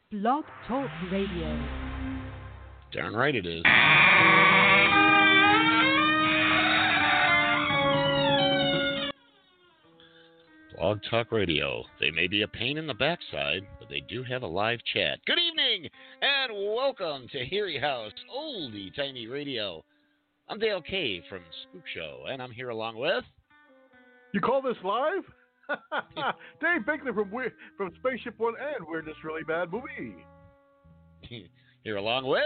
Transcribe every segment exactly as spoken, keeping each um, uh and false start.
Blog Talk Radio. Darn right it is. Blog Talk Radio. They may be a pain in the backside, but they do have a live chat. Good evening, and welcome to Heary House, Oldie Tiny Radio. I'm Dale K from Spook Show, and I'm here along with... You call this live? Dave Binkley from from Spaceship One and Weirdness Really Bad Movie. Here along with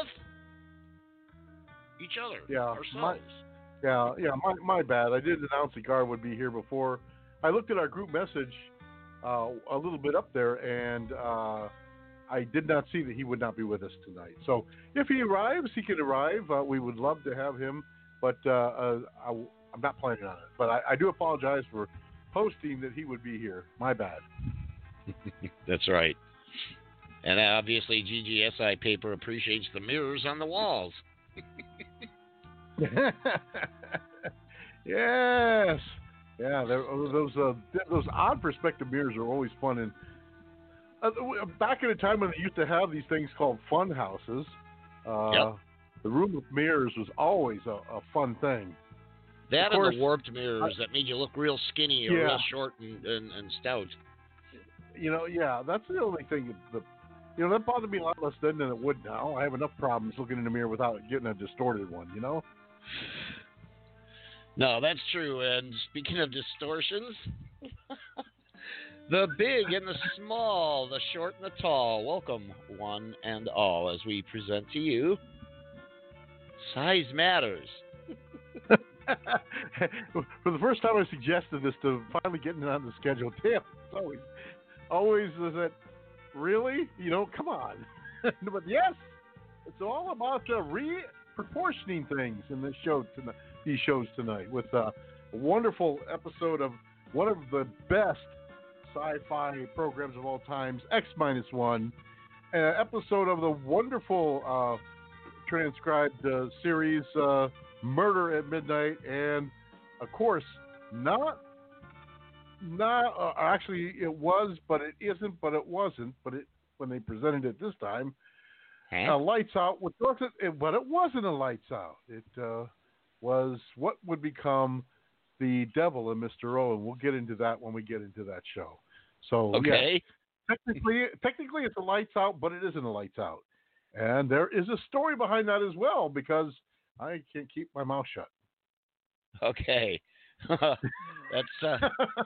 each other, yeah, ourselves. My, yeah, yeah, my, my bad. I did announce the guard would be here before. I looked at our group message uh, a little bit up there, and uh, I did not see that he would not be with us tonight. So if he arrives, he can arrive. Uh, we would love to have him, but uh, uh, I, I'm not planning on it. But I, I do apologize for posting that he would be here. My bad. That's right. And obviously G G S I paper appreciates the mirrors on the walls. Yes. Yeah, there, those uh, those odd perspective mirrors are always fun. And uh, back in a time when they used to have these things called fun houses, uh, yep. the room with mirrors was always a, a fun thing. That course, and the warped mirrors I, that made you look real skinny or yeah. real short and, and, and stout. You know, yeah, that's the only thing. The, you know, that bothered me a lot less then than it would now. I have enough problems looking in the mirror without getting a distorted one, you know? No, that's true. And speaking of distortions, the big and the small, the short and the tall, welcome one and all as we present to you Size Matters. For the first time I suggested this to finally getting it on the schedule. Damn, it's always, always is that, really? You know, come on. But yes, it's all about uh, re-proportioning things in this show tonight, these shows tonight with uh, a wonderful episode of one of the best sci-fi programs of all times, X minus one, an episode of the wonderful uh, transcribed uh, series uh, Murder at Midnight, and of course, not, not uh, actually it was, but it isn't, but it wasn't, but it when they presented it this time, huh? uh, Lights Out, which wasn't, it, but it wasn't a Lights Out. It uh, was what would become the Devil and Mister Owen. We'll get into that when we get into that show. So okay, yeah, technically, technically it's a Lights Out, but it isn't a Lights Out, and there is a story behind that as well because I can't keep my mouth shut. Okay. That's uh,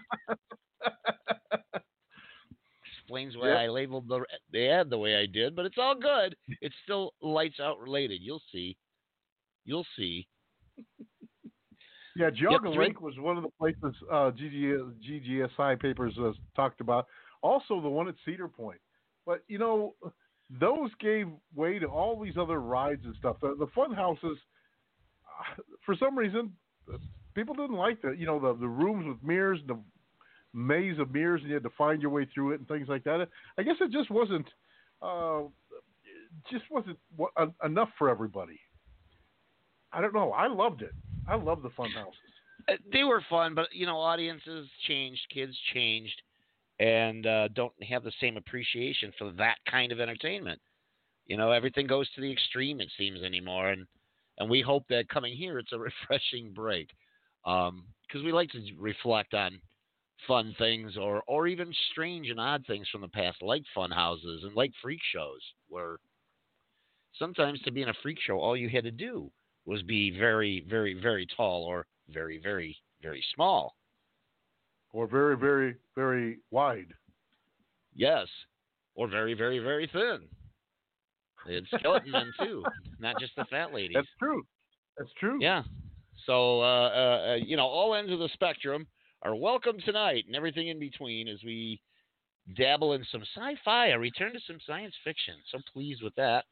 explains why yep. I labeled the the ad the way I did, but it's all good. It's still Lights Out related. You'll see. You'll see. Yeah, Jog yep, Link was one of the places uh, G G S I papers uh, talked about. Also, the one at Cedar Point. But you know, those gave way to all these other rides and stuff. The, the fun houses. For some reason, people didn't like the you know the the rooms with mirrors, the maze of mirrors, and you had to find your way through it and things like that. I guess it just wasn't uh, just wasn't w- enough for everybody. I don't know. I loved it. I love the fun houses. They were fun, but you know, audiences changed, kids changed, and uh, don't have the same appreciation for that kind of entertainment. You know, everything goes to the extreme, it seems, anymore, and. And we hope that coming here, it's a refreshing break because um, we like to reflect on fun things or, or even strange and odd things from the past, like fun houses and like freak shows, where sometimes to be in a freak show, all you had to do was be very, very, very tall or very, very, very small. Or very, very, very wide. Yes. Or very, very, very thin. It's skeleton men, too, not just the fat ladies. That's true. That's true. Yeah. So, uh, uh, you know, all ends of the spectrum are welcome tonight and everything in between as we dabble in some sci-fi, a return to some science fiction. So pleased with that.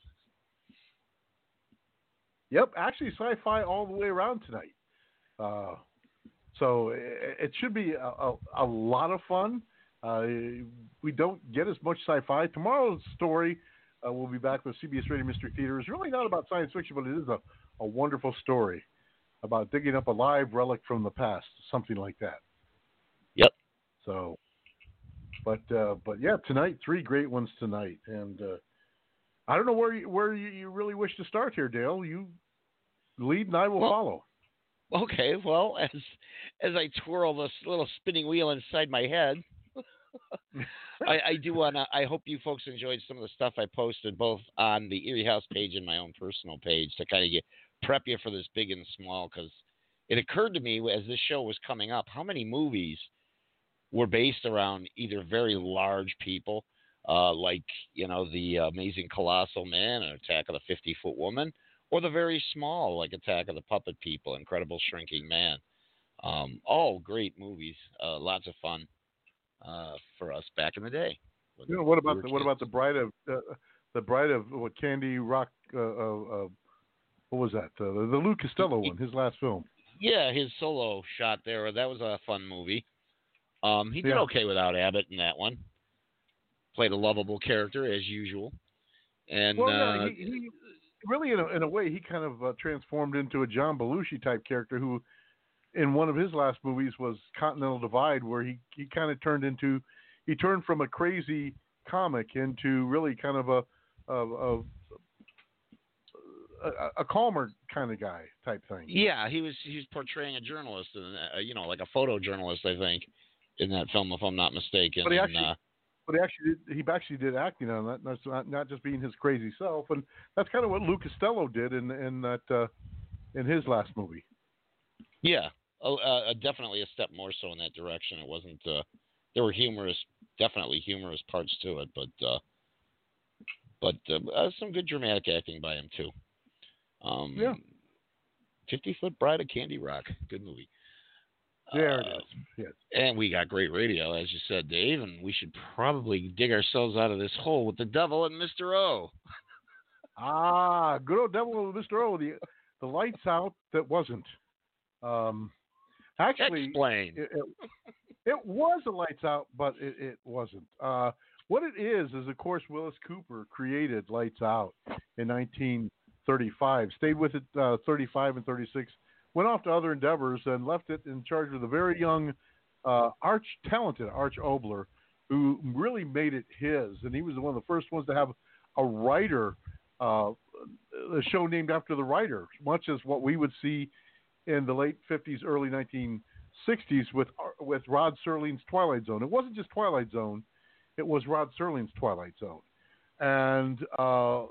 Yep, actually sci-fi all the way around tonight. Uh, so it, it should be a, a, a lot of fun. Uh, we don't get as much sci-fi. Tomorrow's story... Uh, we'll be back with C B S Radio Mystery Theater. It's really not about science fiction, but it is a, a wonderful story about digging up a live relic from the past, something like that. Yep. So, but uh, but yeah, tonight three great ones tonight, and uh, I don't know where you, where you, you really wish to start here, Dale. You lead and I will Well, follow. Okay, well, as as I twirl this little spinning wheel inside my head, I, I do want to. I hope you folks enjoyed some of the stuff I posted both on the Erie House page and my own personal page to kind of get prep you for this big and small. Because it occurred to me as this show was coming up, how many movies were based around either very large people, uh, like you know the Amazing Colossal Man or Attack of the Fifty Foot Woman, or the very small, like Attack of the Puppet People, Incredible Shrinking Man. Um, all great movies, uh, lots of fun uh, for us back in the day. You know, what about we the what kids. about the bride of uh, the bride of what Candy Rock? Uh, uh, uh, what was that? Uh, the, the Lou Costello one, his last film. Yeah, his solo shot there. That was a fun movie. Um, he did Yeah. okay without Abbott in that one. Played a lovable character as usual. And Well, uh, yeah, he, he really, in a, in a way, he kind of uh, transformed into a John Belushi type character who, in one of his last movies, was Continental Divide, where he, he kind of turned into, he turned from a crazy comic into really kind of a a, a, a, a calmer kind of guy type thing. yeah, he was he was portraying a journalist, and uh, you know, like a photojournalist, I think, in that film, if I'm not mistaken. But he and, actually, uh, but he actually did, he actually did acting on that, not, not not just being his crazy self, and that's kind of what Lou Costello did in in that uh, in his last movie. yeah, oh, uh, definitely a step more so in that direction. It wasn't. Uh, there were humorous, definitely humorous parts to it, but uh, but uh, uh, some good dramatic acting by him too. Um, Yeah. Fifty Foot Bride of Candy Rock, good movie. There Uh, it is. Yes. And we got great radio, as you said, Dave, and we should probably dig ourselves out of this hole with the devil and Mister O. Ah, good old devil with Mister O. The the lights out that wasn't. Um, actually, Explain. It, it, it was a lights out, but it, it wasn't. Uh, what it is is, of course, Willis Cooper created Lights Out in nineteen thirty-five. Stayed with it uh, thirty-five and thirty-six. Went off to other endeavors and left it in charge of the very young, uh, arch talented Arch Obler, who really made it his. And he was one of the first ones to have a writer, uh, a show named after the writer, much as what we would see in the late fifties, early nineteen sixties with with Rod Serling's Twilight Zone. It wasn't just Twilight Zone; it was Rod Serling's Twilight Zone. And uh,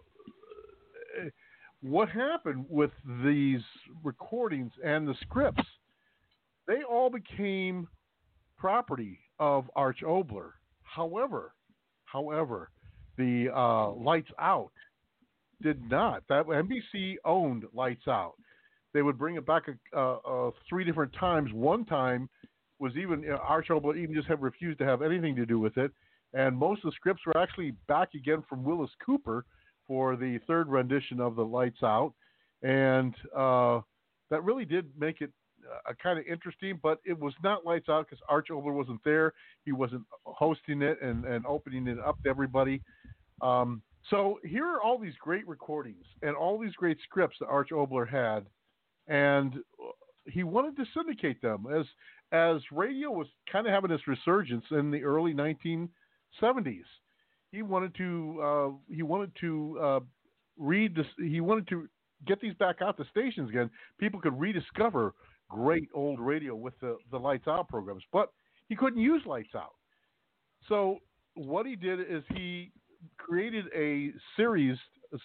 what happened with these recordings and the scripts? They all became property of Arch Obler. However, however, the uh, Lights Out did not. That N B C owned Lights Out. They would bring it back a, uh, uh, three different times. One time was even uh, Arch Obler even just have refused to have anything to do with it, and most of the scripts were actually back again from Willis Cooper for the third rendition of the Lights Out, and uh, that really did make it uh, kind of interesting. But it was not Lights Out because Arch Obler wasn't there; he wasn't hosting it and, and opening it up to everybody. Um, so here are all these great recordings and all these great scripts that Arch Obler had. And he wanted to syndicate them as as radio was kind of having this resurgence in the early nineteen seventies. He wanted to uh, he wanted to uh, read this. He wanted to get these back out to stations again. People could rediscover great old radio with the the Lights Out programs, but he couldn't use Lights Out. So what he did is he created a series,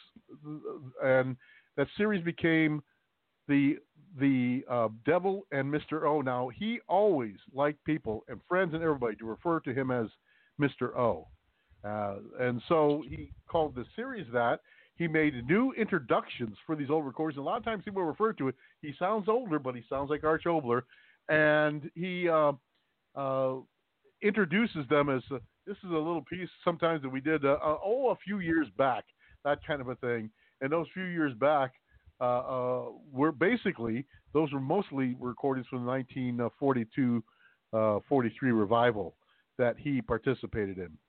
and that series became the the uh, Devil and Mister O. Now, he always liked people and friends and everybody to refer to him as Mister O. Uh, and so he called the series that. He made new introductions for these old recordings. A lot of times people refer to it. He sounds older, but he sounds like Arch Obler. And he uh, uh, introduces them as, uh, this is a little piece sometimes that we did, uh, uh, oh, a few years back, that kind of a thing. And those few years back, Uh, uh, were basically, those were mostly recordings from the nineteen forty-two forty-three revival that he participated in.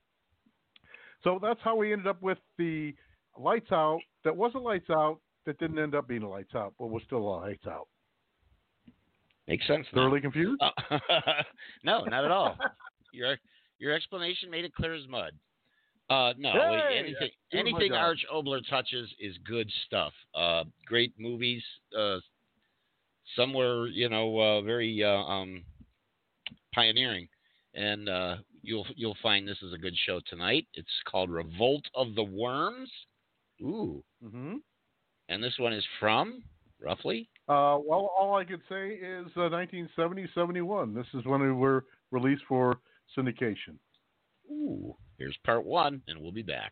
So that's how we ended up with the Lights Out that wasn't Lights Out, that didn't end up being a Lights Out, but was still a Lights Out. Makes sense. Thoroughly confused? Uh, no, not at all. Your your explanation made it clear as mud. Uh, no, Hey, anything that's doing my anything job. Arch Obler touches is good stuff. Uh, great movies. Uh, some were, you know, uh, very uh, um, pioneering, and uh, you'll you'll find this is a good show tonight. It's called Revolt of the Worms. Ooh, Mm-hmm. and this one is from roughly. Uh, well, all I could say is uh, nineteen seventy, seventy-one. This is when we were released for syndication. Ooh, here's part one, and we'll be back.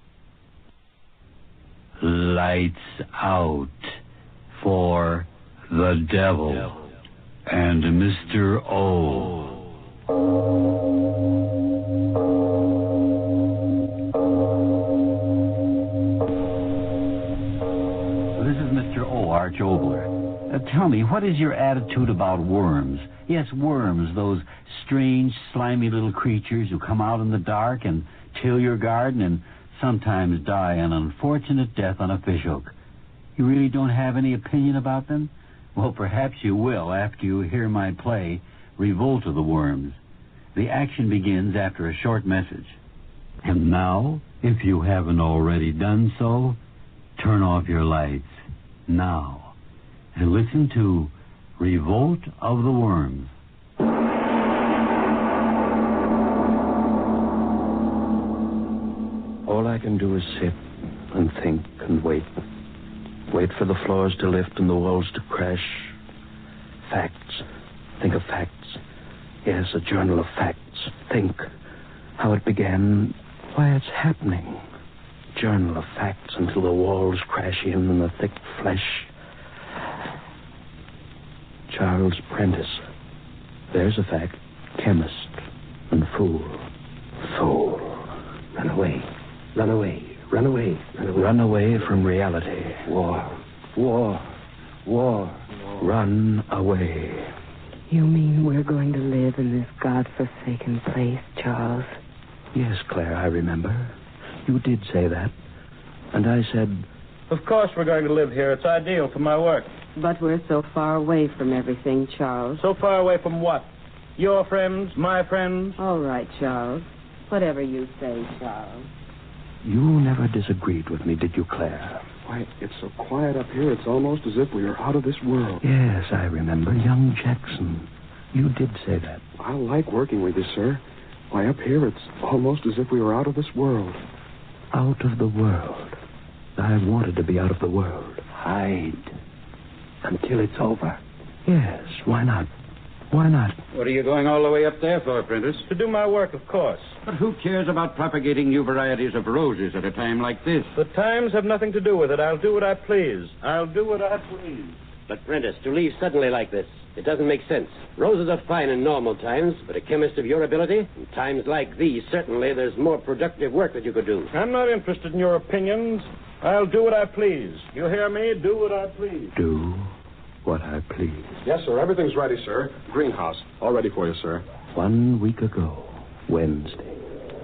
Lights out for the devil and Mister O. This is Mister O, Arch Obler. Uh, tell me, what is your attitude about worms? Yes, worms, those strange, slimy little creatures who come out in the dark and till your garden and sometimes die an unfortunate death on a fishhook. You really don't have any opinion about them? Well, perhaps you will after you hear my play, Revolt of the Worms. The action begins after a short message. And now, if you haven't already done so, turn off your lights now and listen to Revolt of the Worms. All I can do is sit and think and wait. Wait for the floors to lift and the walls to crash. Facts. Think of facts. Yes, a journal of facts. Think how it began, why it's happening. Journal of facts until the walls crash in and the thick flesh. Charles Prentice. There's a fact. Chemist and fool. Fool. Run away. Run away. Run away. Run away. Run away from reality. War. War. War. Run away. You mean we're going to live in this God-forsaken place, Charles? Yes, Claire, I remember. You did say that. And I said, of course we're going to live here. It's ideal for my work. But we're so far away from everything, Charles. So far away from what? Your friends, my friends? All right, Charles. Whatever you say, Charles. you never disagreed with me, did you, Claire? Why, it's so quiet up here, it's almost as if we were out of this world. Yes, I remember. Young Jackson. You did say that. I like working with you, sir. Why, up here, it's almost as if we were out of this world. Out of the world. I wanted to be out of the world. Hide. Until it's over. Yes, why not? Why not? What are you going all the way up there for, Prentice? To do my work, of course. But who cares about propagating new varieties of roses at a time like this? The times have nothing to do with it. I'll do what I please. I'll do what I please. But, Prentice, to leave suddenly like this, it doesn't make sense. Roses are fine in normal times, but a chemist of your ability, in times like these, certainly there's more productive work that you could do. I'm not interested in your opinions. I'll do what I please. You hear me? Do what I please. Do what I please. Yes, sir. Everything's ready, sir. Greenhouse. All ready for you, sir. One week ago, Wednesday.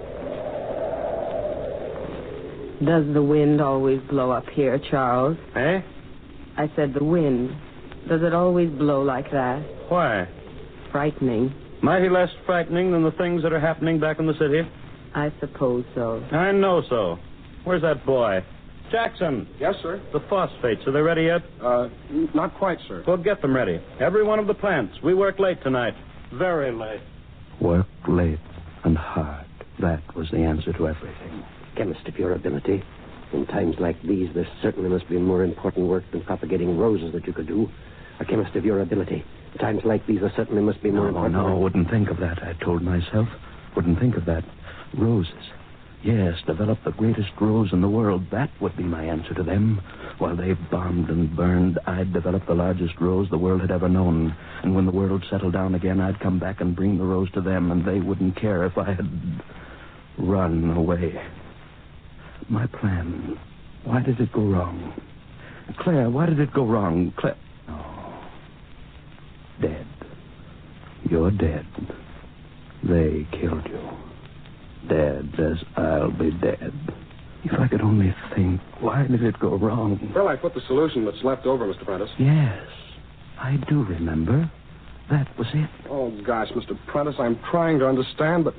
Does the wind always blow up here, Charles? Eh? I said the wind. Does it always blow like that? Why? Frightening. Mighty less frightening than the things that are happening back in the city. I suppose so. I know so. Where's that boy? Jackson. Yes, sir. The phosphates, are they ready yet? Uh, n- not quite, sir. Well, get them ready. Every one of the plants. We work late tonight. Very late. Work late and hard. That was the answer to everything. Chemist of your ability. In times like these, there certainly must be more important work than propagating roses that you could do. A chemist of your ability. In times like these, there certainly must be more No, important no, work. wouldn't think of that, I told myself. Wouldn't think of that. Roses. Yes, develop the greatest rose in the world. That would be my answer to them. While they bombed and burned, I'd develop the largest rose the world had ever known. And when the world settled down again, I'd come back and bring the rose to them, and they wouldn't care if I had run away. My plan. Why did it go wrong? Claire, why did it go wrong? Claire. Oh. Dead. You're dead. They killed you. Dead as I'll be dead. If I could only think, why did it go wrong? Well, I put the solution that's left over, Mister Prentice. Yes, I do remember. That was it. Oh, gosh, Mister Prentice, I'm trying to understand, but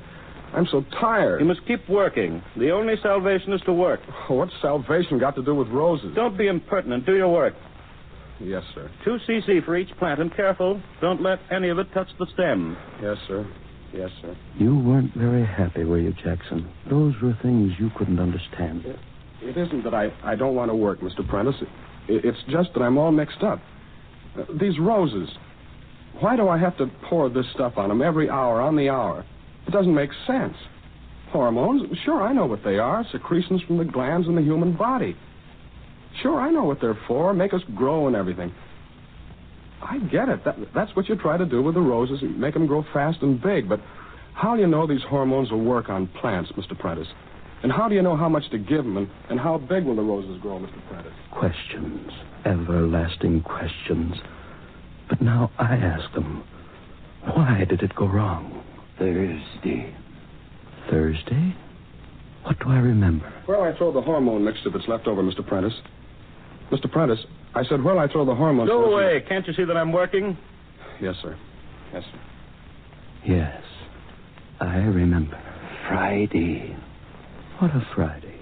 I'm so tired. You must keep working. The only salvation is to work. Oh, what's salvation got to do with roses? Don't be impertinent. Do your work. Yes, sir. Two C C for each plant, and careful. Don't let any of it touch the stem. Yes, sir. Yes, sir. You weren't very happy, were you, Jackson? Those were things you couldn't understand. It, it isn't that I, I don't want to work, Mister Prentice. It, it's just that I'm all mixed up. Uh, these roses. Why do I have to pour this stuff on them every hour, on the hour? It doesn't make sense. Hormones? Sure, I know what they are. Secretions from the glands in the human body. Sure, I know what they're for. Make us grow and everything. I get it. That, that's what you try to do with the roses, make them grow fast and big. But how do you know these hormones will work on plants, Mister Prentice? And how do you know how much to give them? And, and how big will the roses grow, Mister Prentice? Questions. Everlasting questions. But now I ask them, why did it go wrong? Thursday. Thursday? What do I remember? Where'll I throw the hormone mixture that's left over, Mister Prentice? Mister Prentice, I said, where'll I throw the hormone... Go solution? Away. Can't you see that I'm working? Yes, sir. Yes, sir. Yes, I remember. Friday. What a Friday.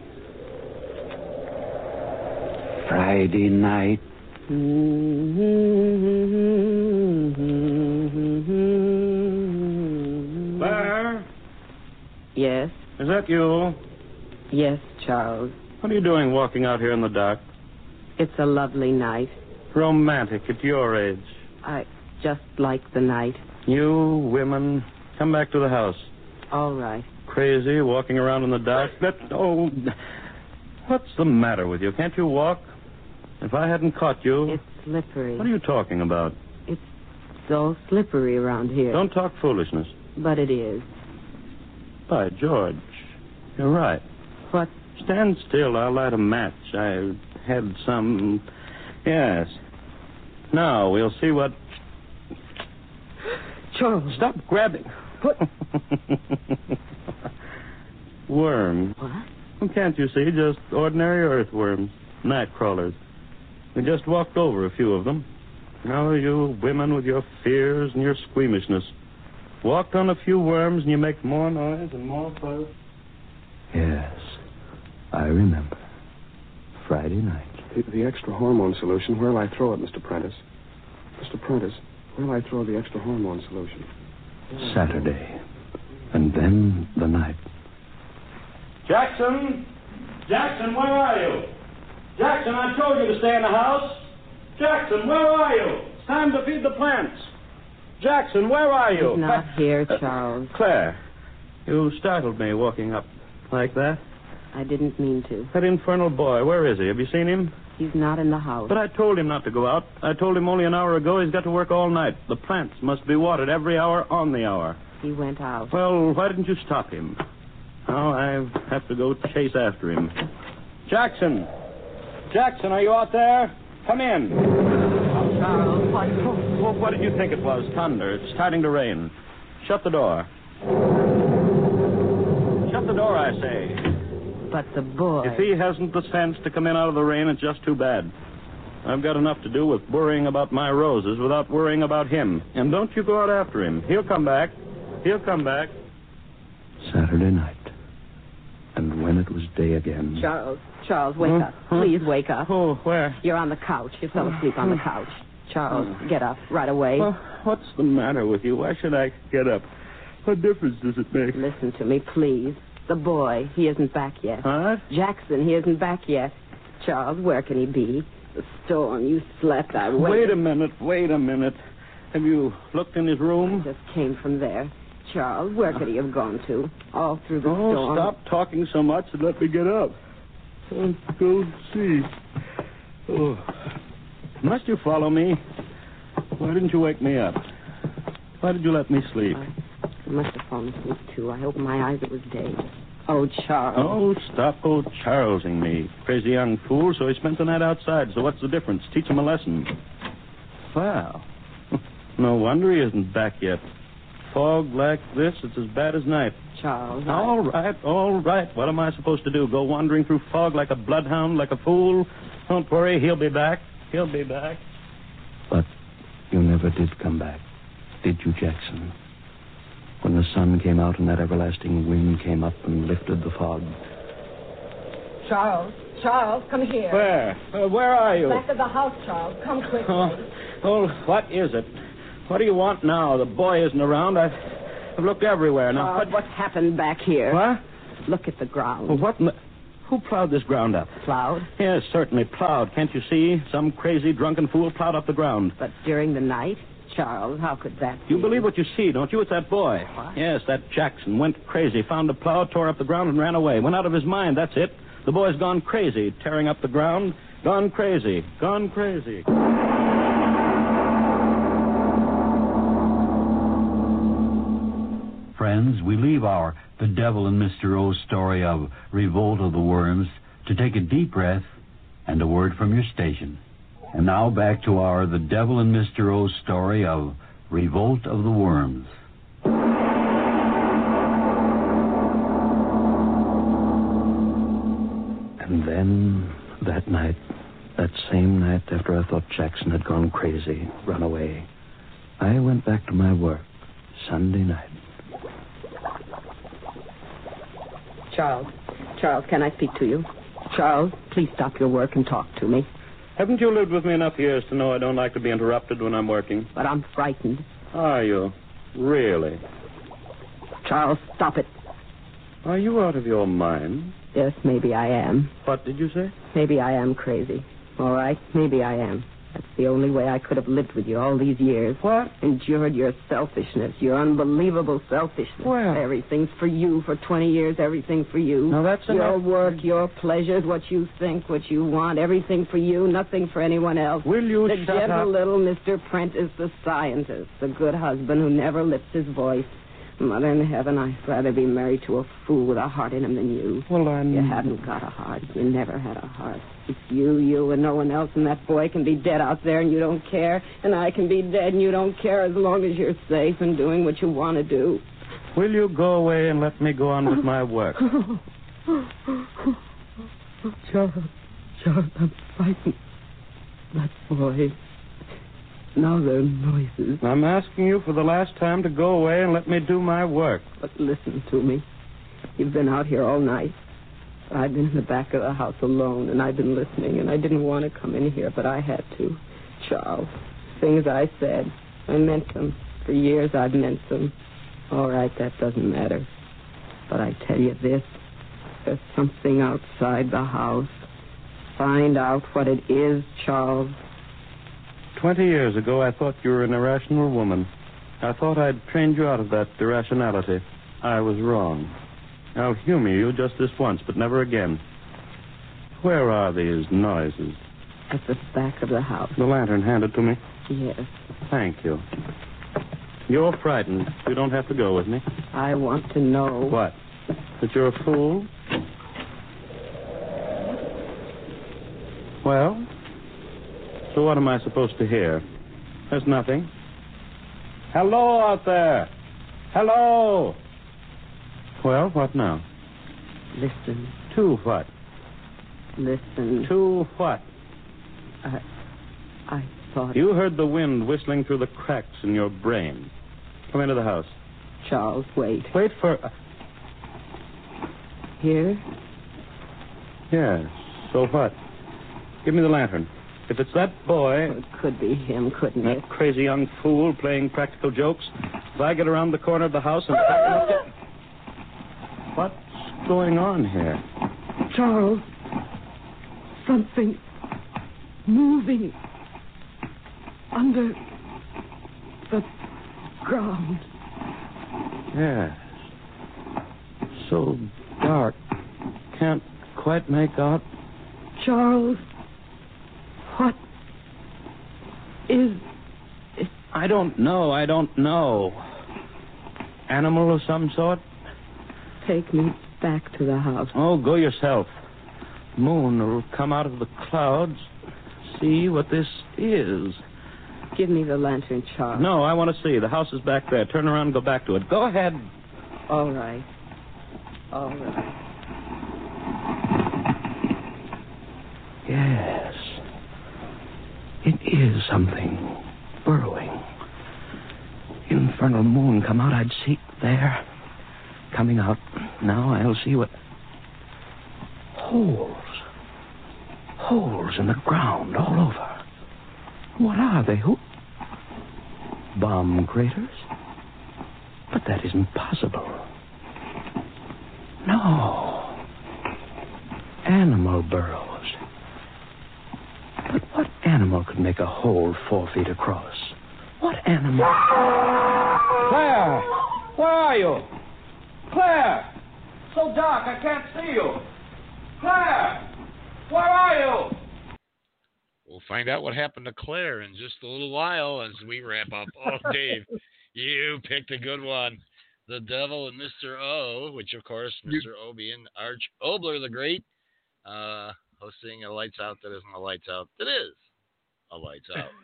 Friday night. Claire? Yes? Is that you? Yes, Charles. What are you doing walking out here in the dark? It's a lovely night. Romantic at your age. I just like the night. You women, come back to the house. All right. Crazy, walking around in the dark. That, oh, what's the matter with you? Can't you walk? If I hadn't caught you... It's slippery. What are you talking about? It's so slippery around here. Don't talk foolishness. But it is. By George, you're right. What? Stand still. I'll light a match. I had some... Yes. Now, we'll see what... Charles. Stop grabbing. What? Worms. What? Well, can't you see? Just ordinary earthworms. Night crawlers. We just walked over a few of them. Now you women with your fears and your squeamishness. Walked on a few worms and you make more noise and more fuss. Yes, I remember. Friday night. The, the extra hormone solution, where'll I throw it, Mister Prentice? Mister Prentice, where'll I throw the extra hormone solution? Saturday. And then the night. Jackson! Jackson, where are you? Jackson, I told you to stay in the house. Jackson, where are you? It's time to feed the plants. Jackson, where are you? He's not here, Charles. Uh, Claire, you startled me walking up like that. I didn't mean to. That infernal boy, where is he? Have you seen him? He's not in the house. But I told him not to go out. I told him only an hour ago he's got to work all night. The plants must be watered every hour on the hour. He went out. Well, why didn't you stop him? Now I have to go chase after him. Jackson! Jackson, are you out there? Come in. Oh, Charles, what? Well, what did you think it was? Thunder. It's starting to rain. Shut the door. Shut the door, I say. But the boy... If he hasn't the sense to come in out of the rain, it's just too bad. I've got enough to do with worrying about my roses without worrying about him. And don't you go out after him. He'll come back. He'll come back. Saturday night. And when it was day again... Charles, Charles, wake Huh? up. Huh? Please wake up. Oh, where? You're on the couch. You fell asleep on the couch. Charles, get up right away. Well, what's the matter with you? Why should I get up? What difference does it make? Listen to me, please. The boy, he isn't back yet. What? Jackson, he isn't back yet. Charles, where can he be? The storm, you slept, I waited. Wait a minute, wait a minute. Have you looked in his room? I just came from there. Charles, where could he have gone to? All through the oh, storm. Stop talking so much and let me get up. Let's go see. Oh. Must you follow me? Why didn't you wake me up? Why did you let me sleep? I must have fallen asleep, too. I opened my eyes. It was day. Oh, Charles. Oh, stop old Charlesing me. Crazy young fool, so he spent the night outside. So what's the difference? Teach him a lesson. Wow. No wonder he isn't back yet. Fog like this, it's as bad as night. Charles. I... All right, all right. What am I supposed to do? Go wandering through fog like a bloodhound, like a fool? Don't worry, he'll be back. He'll be back. But you never did come back, did you, Jackson? when the sun came out and that everlasting wind came up and lifted the fog. Charles, Charles, come here. Where? Uh, where are you? Back of the house, Charles. Come quickly. Oh, oh, what is it? What do you want now? The boy isn't around. I've, I've looked everywhere. Now, Charles, what... what happened back here? What? Look at the ground. Well, what in the... Who plowed this ground up? Plowed? Yes, certainly plowed. Can't you see? Some crazy drunken fool plowed up the ground. But during the night? Charles, how could that be? You believe what you see, don't you? It's that boy. What? Yes, that Jackson went crazy, found a plow, tore up the ground, and ran away. Went out of his mind, that's it. The boy's gone crazy, tearing up the ground. Gone crazy. Gone crazy. Friends, we leave our The Devil and Mister O's story of Revolt of the Worms to take a deep breath and a word from your station. And now back to our The Devil and Mister O's story of Revolt of the Worms. And then, that night, that same night after I thought Jackson had gone crazy, run away, I went back to my work, Sunday night. Charles, Charles, can I speak to you? Charles, please stop your work and talk to me. Haven't you lived with me enough years to know I don't like to be interrupted when I'm working? But I'm frightened. Are you? Really? Charles, stop it. Are you out of your mind? Yes, maybe I am. What did you say? Maybe I am crazy. All right, maybe I am. That's the only way I could have lived with you all these years. What? Endured your selfishness, your unbelievable selfishness. Well. Everything's for you for twenty years, everything for you. Now, that's your enough. work, your pleasures, what you think, what you want, everything for you, nothing for anyone else. Will you the shut gentle up? little Mister Prentice, the scientist, the good husband who never lifts his voice. Mother in heaven, I'd rather be married to a fool with a heart in him than you. Well, I'm... You haven't got a heart. You never had a heart. It's you, you, and no one else, and that boy can be dead out there and you don't care, and I can be dead and you don't care as long as you're safe and doing what you want to do. Will you go away and let me go on with my work? Charles, Charles, I'm frightened. That boy. Now there are noises. I'm asking you for the last time to go away and let me do my work. But listen to me. You've been out here all night. I've been in the back of the house alone, and I've been listening, and I didn't want to come in here, but I had to. Charles, things I said, I meant them. For years I've meant them. All right, that doesn't matter. But I tell you this, there's something outside the house. Find out what it is, Charles. Twenty years ago, I thought you were an irrational woman. I thought I'd trained you out of that irrationality. I was wrong. I'll humor you just this once, but never again. Where are these noises? At the back of the house. The lantern handed to me? Yes. Thank you. You're frightened. You don't have to go with me. I want to know. What? That you're a fool? Well? So what am I supposed to hear? There's nothing. Hello out there. Hello. Well, what now? Listen. To what? Listen. To what? I, I thought... You heard the wind whistling through the cracks in your brain. Come into the house. Charles, wait. Wait for... Uh... Here? Yes. So what? Give me the lantern. If it's that boy... Well, it could be him, couldn't that it? That crazy young fool playing practical jokes. If I get around the corner of the house and... What's going on here? Charles, something moving under the ground. Yes. So dark. Can't quite make out. Charles, what is it? I don't know. I don't know. Animal of some sort? Take me back to the house. Oh, go yourself. Moon will come out of the clouds. See what this is. Give me the lantern, Charles. No, I want to see. The house is back there. Turn around and go back to it. Go ahead. All right. All right. Yes. It is something burrowing. In infernal moon come out, I'd see there. Coming out. Now I'll see what... Holes. Holes in the ground all over. What are they? Who? Bomb craters? But that isn't possible. No. Animal burrows. But what animal could make a hole four feet across? What animal? Claire! Where are you? Claire! So dark, I can't see you. Claire! Where are you? We'll find out what happened to Claire in just a little while as we wrap up. Oh, Dave, you picked a good one. The Devil and Mister O, which, of course, Mister O being Arch Oboler the Great, uh, hosting a Lights Out that isn't a Lights Out that is a Lights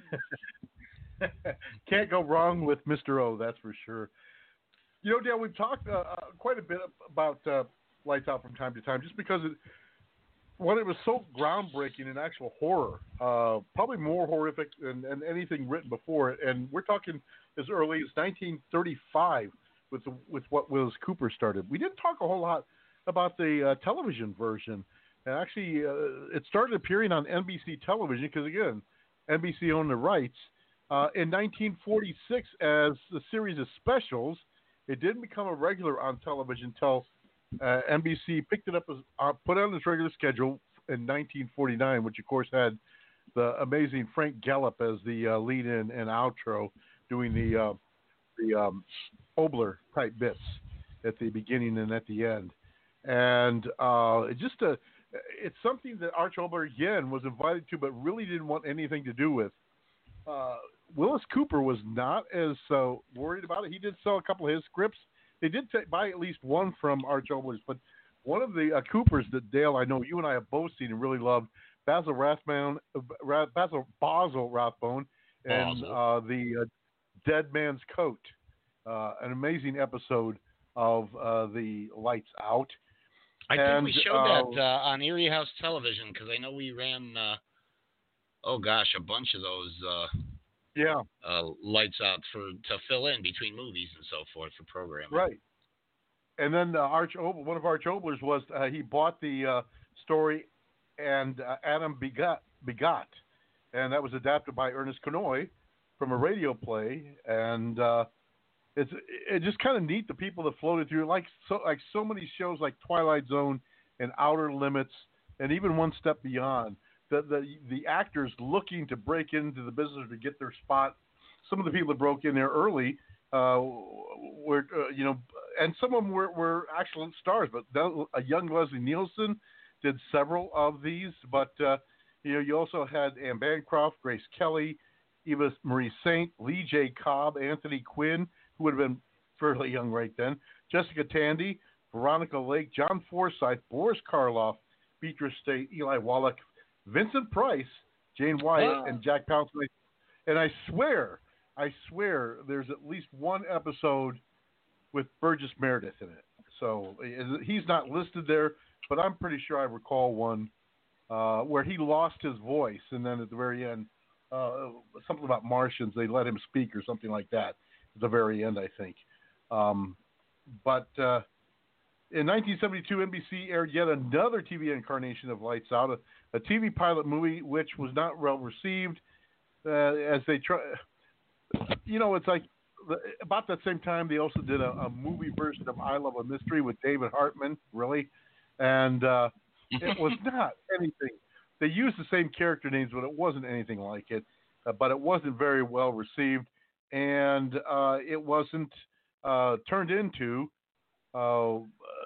Out. Can't go wrong with Mister O, that's for sure. You know, Dale, we've talked uh, quite a bit about uh, Lights Out from time to time, just because it, when it was so groundbreaking in actual horror, uh, probably more horrific than, than anything written before it. And we're talking as early as nineteen thirty-five with the, with what Willis Cooper started. We didn't talk a whole lot about the uh, television version. And actually, uh, it started appearing on N B C television because, again, N B C owned the rights. Uh, in nineteen forty-six, as a series of specials, it didn't become a regular on television until uh, N B C picked it up, as uh, put it on its regular schedule in nineteen forty-nine, which, of course, had the amazing Frank Gallup as the uh, lead-in and outro, doing the uh, the um, Oboler type bits at the beginning and at the end. And uh, it just a, it's something that Arch Oboler, again, was invited to but really didn't want anything to do with. Uh, Willis Cooper was not as uh, worried about it. He did sell a couple of his scripts. They did t- buy at least one from Arch Oboler's, but one of the uh, Coopers that, Dale, I know you and I have both seen and really loved, Basil Rathbone, uh, Basil Basil Rathbone, and uh, the uh, Dead Man's Coat, uh, an amazing episode of uh, the Lights Out. I and, think we showed uh, that uh, on Erie House Television because I know we ran, uh, oh gosh, a bunch of those uh, yeah uh, Lights Out for to fill in between movies and so forth for programming. Right. And then uh, Arch Oboler, one of Arch Oboler's was uh, he bought the uh, story and uh, Adam Begot, Begot, and that was adapted by Ernest Kinoy from a radio play, and uh, it's it just kind of neat the people that floated through, like so like so many shows like Twilight Zone and Outer Limits, and even One Step Beyond. The the the actors looking to break into the business to get their spot. Some of the people that broke in there early uh, were uh, you know, and some of them were, were excellent stars. But a young Leslie Nielsen did several of these. But uh, you know, you also had Anne Bancroft, Grace Kelly, Eva Marie Saint, Lee J. Cobb, Anthony Quinn, who would have been fairly young right then, Jessica Tandy, Veronica Lake, John Forsythe, Boris Karloff, Beatrice State, Eli Wallach, Vincent Price, Jane Wyatt, oh. and Jack Palance. And I swear, I swear, there's at least one episode with Burgess Meredith in it. So he's not listed there, but I'm pretty sure I recall one uh, where he lost his voice, and then at the very end, uh, something about Martians, they let him speak or something like that at the very end, I think. Um, but uh, in nineteen seventy-two, N B C aired yet another T V incarnation of Lights Out, a, a T V pilot movie which was not well received uh, as they try. You know, it's like the, about that same time they also did a, a movie version of I Love a Mystery with David Hartman, really, and uh, it was not anything. They used the same character names, but it wasn't anything like it. Uh, but it wasn't very well received, and uh, it wasn't uh, turned into. Uh,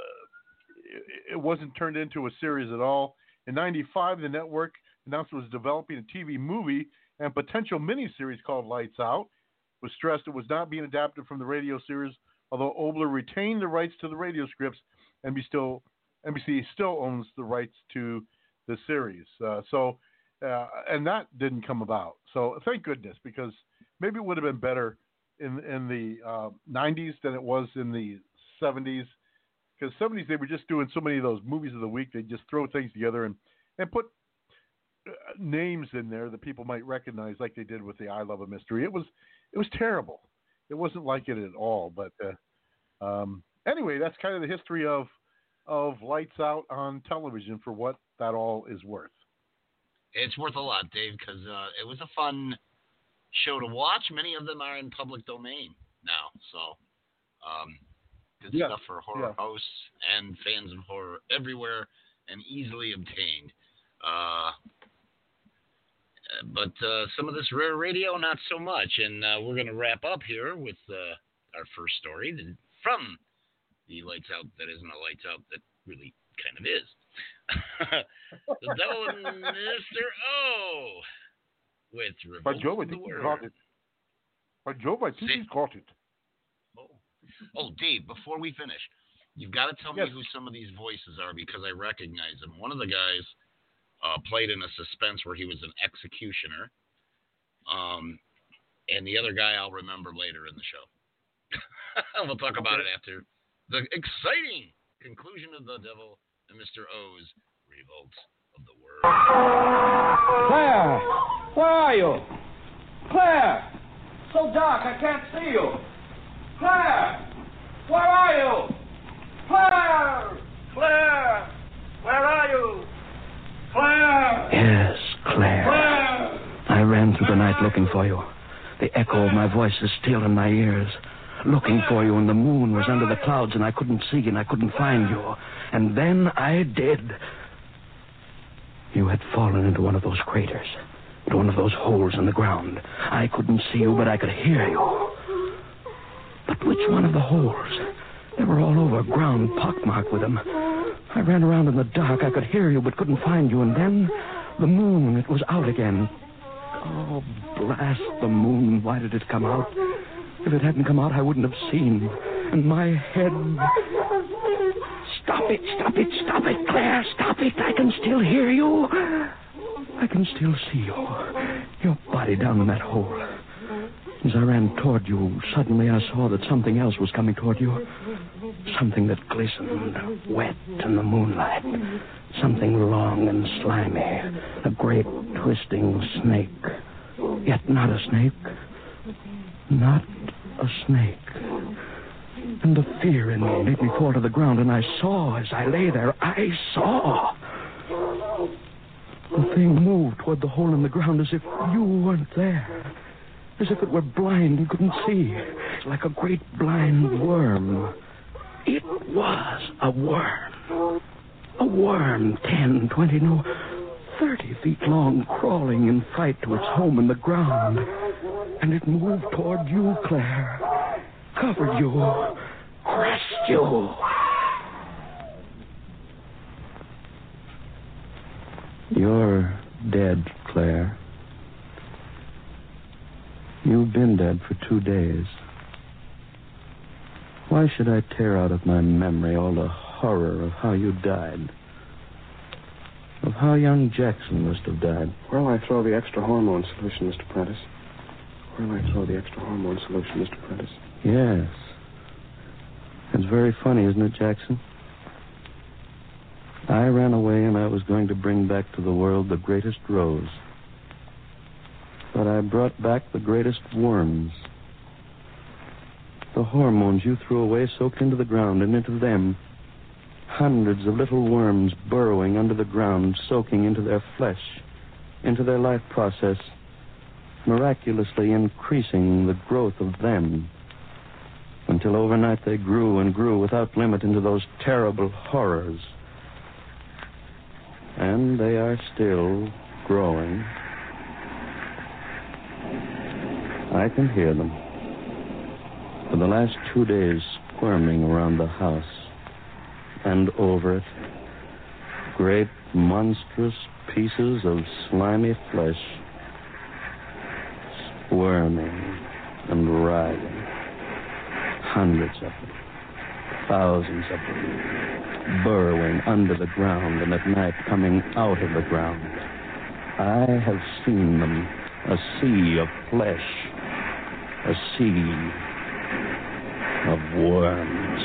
it wasn't turned into a series at all. In ninety-five, the network announced it was developing a T V movie and potential miniseries called Lights Out. It was stressed it was not being adapted from the radio series, although Oboler retained the rights to the radio scripts, N B C still, N B C still owns the rights to the series. Uh, so, uh, and that didn't come about. So thank goodness, because maybe it would have been better in in the uh, nineties than it was in the seventies. Because seventies, they were just doing so many of those movies of the week. They just throw things together and, and put uh, names in there that people might recognize, like they did with the I Love a Mystery. It was it was terrible. it wasn't like it at all. But uh, um, anyway, that's kind of the history of of Lights Out on television for what that all is worth. It's worth a lot, Dave, because uh, it was a fun show to watch. Many of them are in public domain now, so um, good yeah. stuff for horror yeah. hosts and fans of horror everywhere, and easily obtained. Uh, but uh, some of this rare radio, not so much. And uh, we're going to wrap up here with uh, our first story from the Lights Out that isn't a Lights Out that really kind of is. The Devil and Mister O with Revolt By Joe, I of the think he's Word. got it. By Joe, I think he's got it. Oh. oh, Dave, before we finish, you've got to tell yes. me who some of these voices are because I recognize them. One of the guys uh, played in a suspense where he was an executioner. Um, and the other guy I'll remember later in the show. We'll talk about okay. it after the exciting conclusion of The Devil and Mister O's Revolt of the Word. Claire! Where are you? Claire! So dark, I can't see you. Claire! Where are you? Claire! Claire! Where are you? Claire! Yes, Claire. Claire! I ran through the night looking for you. The echo of my voice is still in my ears. Looking for you, and the moon was under the clouds, and I couldn't see, and I couldn't find you. And then I did. You had fallen into one of those craters, into one of those holes in the ground. I couldn't see you, but I could hear you. But which one of the holes? They were all over, ground pockmarked with them. I ran around in the dark. I could hear you, but couldn't find you. And then the moon, it was out again. Oh, blast the moon. Why did it come out? If it hadn't come out, I wouldn't have seen. And my head... Stop it, stop it, stop it, Claire, stop it. I can still hear you. I can still see you. Your body down in that hole. As I ran toward you, suddenly I saw that something else was coming toward you. Something that glistened, wet in the moonlight. Something long and slimy. A great twisting snake. Yet not a snake. Not a snake. And the fear in me made me fall to the ground, and I saw as I lay there, I saw. The thing moved toward the hole in the ground as if you weren't there. As if it were blind and couldn't see. Like a great blind worm. It was a worm. A worm, ten, twenty, no, thirty feet long, crawling in fright to its home in the ground. And it moved toward you, Claire. Covered you. Crushed you. You're dead, Claire. You've been dead for two days. Why should I tear out of my memory all the horror of how you died? Of how young Jackson must have died? Where'll I throw the extra hormone solution, Mister Prentice? Where'll I throw the extra hormone solution, Mister Prentice? Yes. It's very funny, isn't it, Jackson? I ran away and I was going to bring back to the world the greatest rose. But I brought back the greatest worms. The hormones you threw away soaked into the ground, and into them, hundreds of little worms burrowing under the ground, soaking into their flesh, into their life process, miraculously increasing the growth of them, until overnight they grew and grew without limit into those terrible horrors. And they are still growing. I can hear them. For the last two days, squirming around the house and over it, great monstrous pieces of slimy flesh, squirming and writhing. Hundreds of them, thousands of them, burrowing under the ground and at night coming out of the ground. I have seen them, a sea of flesh, a sea of worms.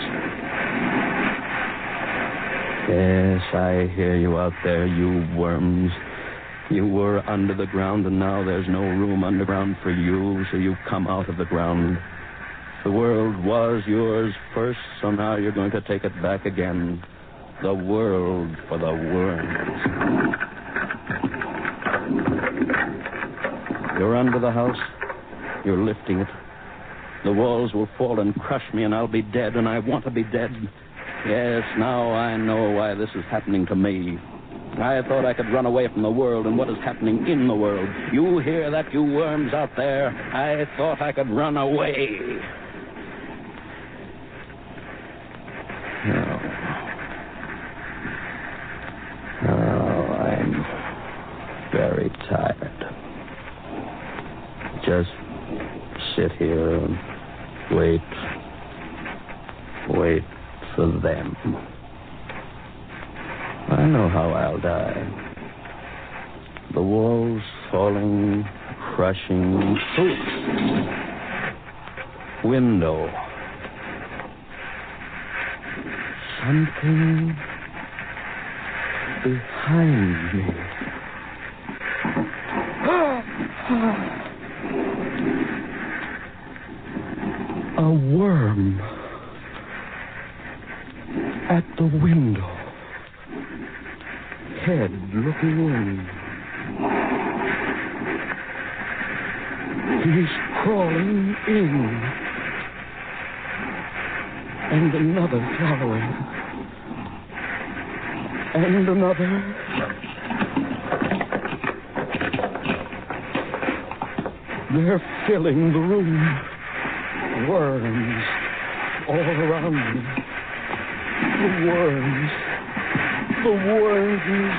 Yes, I hear you out there, you worms. You were under the ground, and now there's no room underground for you, so you come out of the ground. The world was yours first, so now you're going to take it back again. The world for the worms. You're under the house. You're lifting it. The walls will fall and crush me, and I'll be dead, and I want to be dead. Yes, now I know why this is happening to me. I thought I could run away from the world and what is happening in the world. You hear that, you worms out there? I thought I could run away. No. Oh, I'm very tired. Just sit here and wait. Wait for them. I know how I'll die. The walls falling, crushing. Ooh. Window. Something behind me. A worm at the window. Head looking in. He's crawling in. And another following. And another. They're filling the room. Worms all around me. The worms. The worms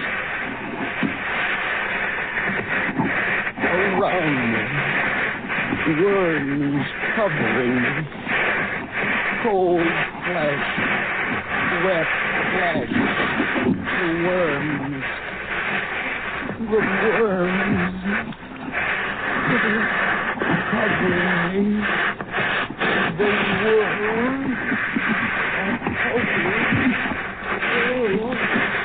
around me. Worms covering me. Cold flesh. Wet flesh. The worms. The worms. Covering me. The worms are covering me. Oh.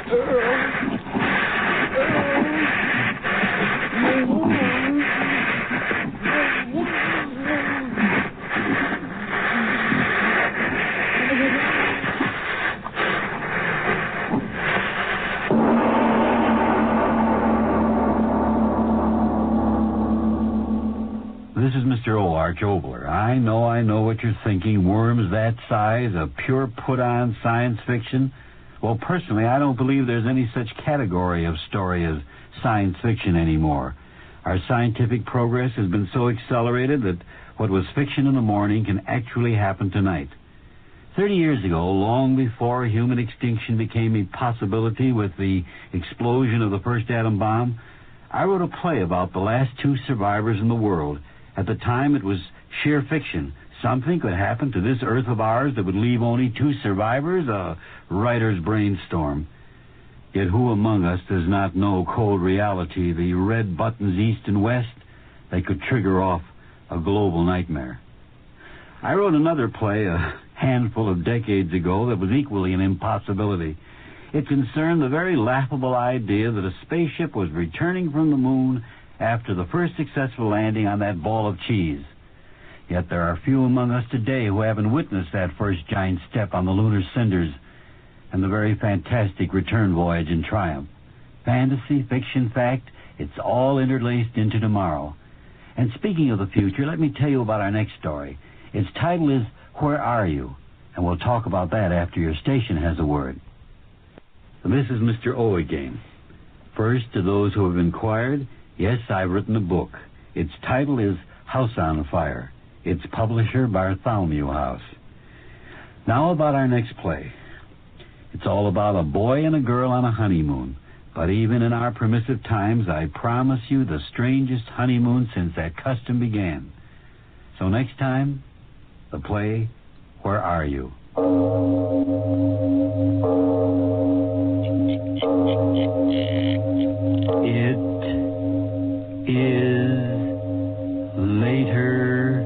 This is Mister O. Arch Obler. I know, I know what you're thinking. Worms that size, a pure put-on science fiction. Well, personally, I don't believe there's any such category of story as science fiction anymore. Our scientific progress has been so accelerated that what was fiction in the morning can actually happen tonight. Thirty years ago, long before human extinction became a possibility with the explosion of the first atom bomb, I wrote a play about the last two survivors in the world. At the time, it was sheer fiction. Something could happen to this Earth of ours that would leave only two survivors, a writer's brainstorm. Yet who among us does not know cold reality, the red buttons east and west that could trigger off a global nightmare? I wrote another play a handful of decades ago that was equally an impossibility. It concerned the very laughable idea that a spaceship was returning from the moon after the first successful landing on that ball of cheese. Yet there are few among us today who haven't witnessed that first giant step on the lunar cinders and the very fantastic return voyage in triumph. Fantasy, fiction, fact, it's all interlaced into tomorrow. And speaking of the future, let me tell you about our next story. Its title is Where Are You? And we'll talk about that after your station has a word. This is Mister O again. First, to those who have inquired, yes, I've written a book. Its title is House on Fire. Its publisher, Bartholomew House. Now about our next play. It's all about a boy and a girl on a honeymoon. But even in our permissive times, I promise you the strangest honeymoon since that custom began. So next time, the play, Where Are You? It is later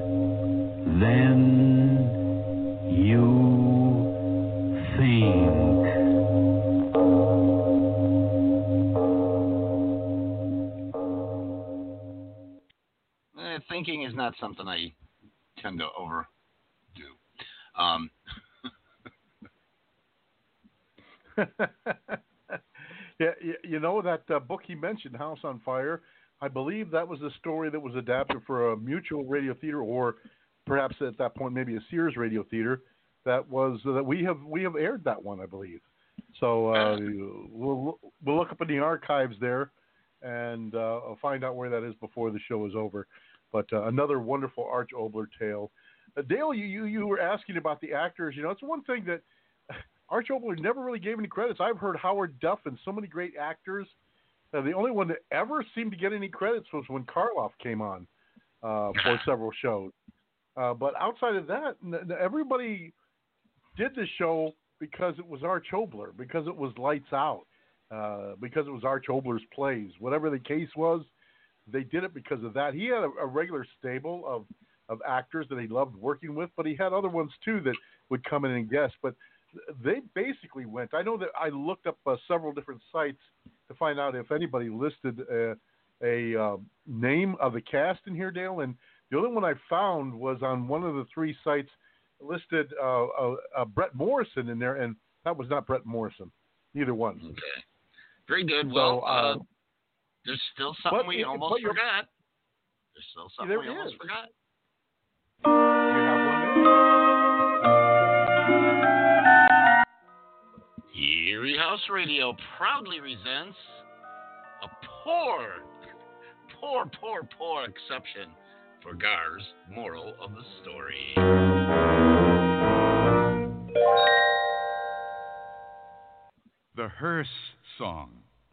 than you think. Eh, thinking is not something I tend to over do. Um, yeah, you, you know that uh, book he mentioned, House on Fire. I believe that was a story that was adapted for a Mutual Radio Theater, or perhaps at that point maybe a Sears Radio Theater. That was uh, that we have we have aired that one, I believe. So uh, we'll we'll look up in the archives there and uh, find out where that is before the show is over. But uh, another wonderful Arch Oboler tale. Uh, Dale, you, you you were asking about the actors. You know, it's one thing that Arch Oboler never really gave any credits. I've heard Howard Duff and so many great actors. Uh, the only one that ever seemed to get any credits was when Karloff came on uh, for several shows. Uh, but outside of that, n- everybody did the show because it was Arch Oboler, because it was lights out, uh, because it was Arch Oboler's plays. Whatever the case was, they did it because of that. He had a, a regular stable of, of actors that he loved working with, but he had other ones too that would come in and guest. But they basically went. I know that I looked up uh, several different sites to find out if anybody listed a, a uh, name of the cast in here, Dale, and the only one I found was on one of the three sites listed uh, uh, uh, Brett Morrison in there, and that was not Brett Morrison. Neither one. Okay. Very good. So, Well, uh, uh, there's still something but we it- almost but you're- forgot. There's still something There we almost is. forgot. You have one there? Erie House Radio proudly presents a poor, poor, poor, poor exception for Gar's moral of the story. The hearse song.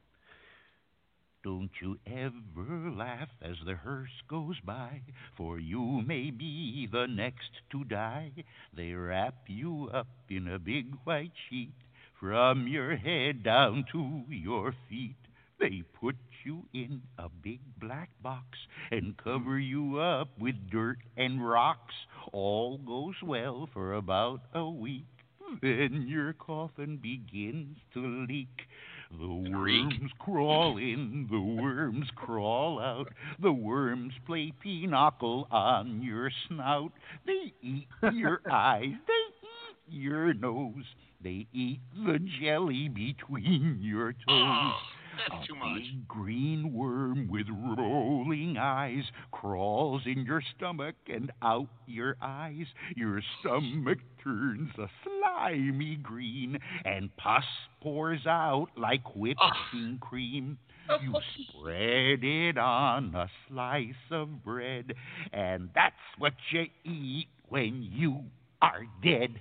Don't you ever laugh as the hearse goes by, for you may be the next to die. They wrap you up in a big white sheet, from your head down to your feet. They put you in a big black box and cover you up with dirt and rocks. All goes well for about a week. Then your coffin begins to leak. The worms crawl in, the worms crawl out. The worms play pinochle on your snout. They eat your eyes, they eat your nose. They eat the jelly between your toes. Oh, that's a too much. big green worm with rolling eyes crawls in your stomach and out your eyes. Your stomach turns a slimy green, and pus pours out like whipping oh. cream. You spread it on a slice of bread, and that's what you eat when you are dead.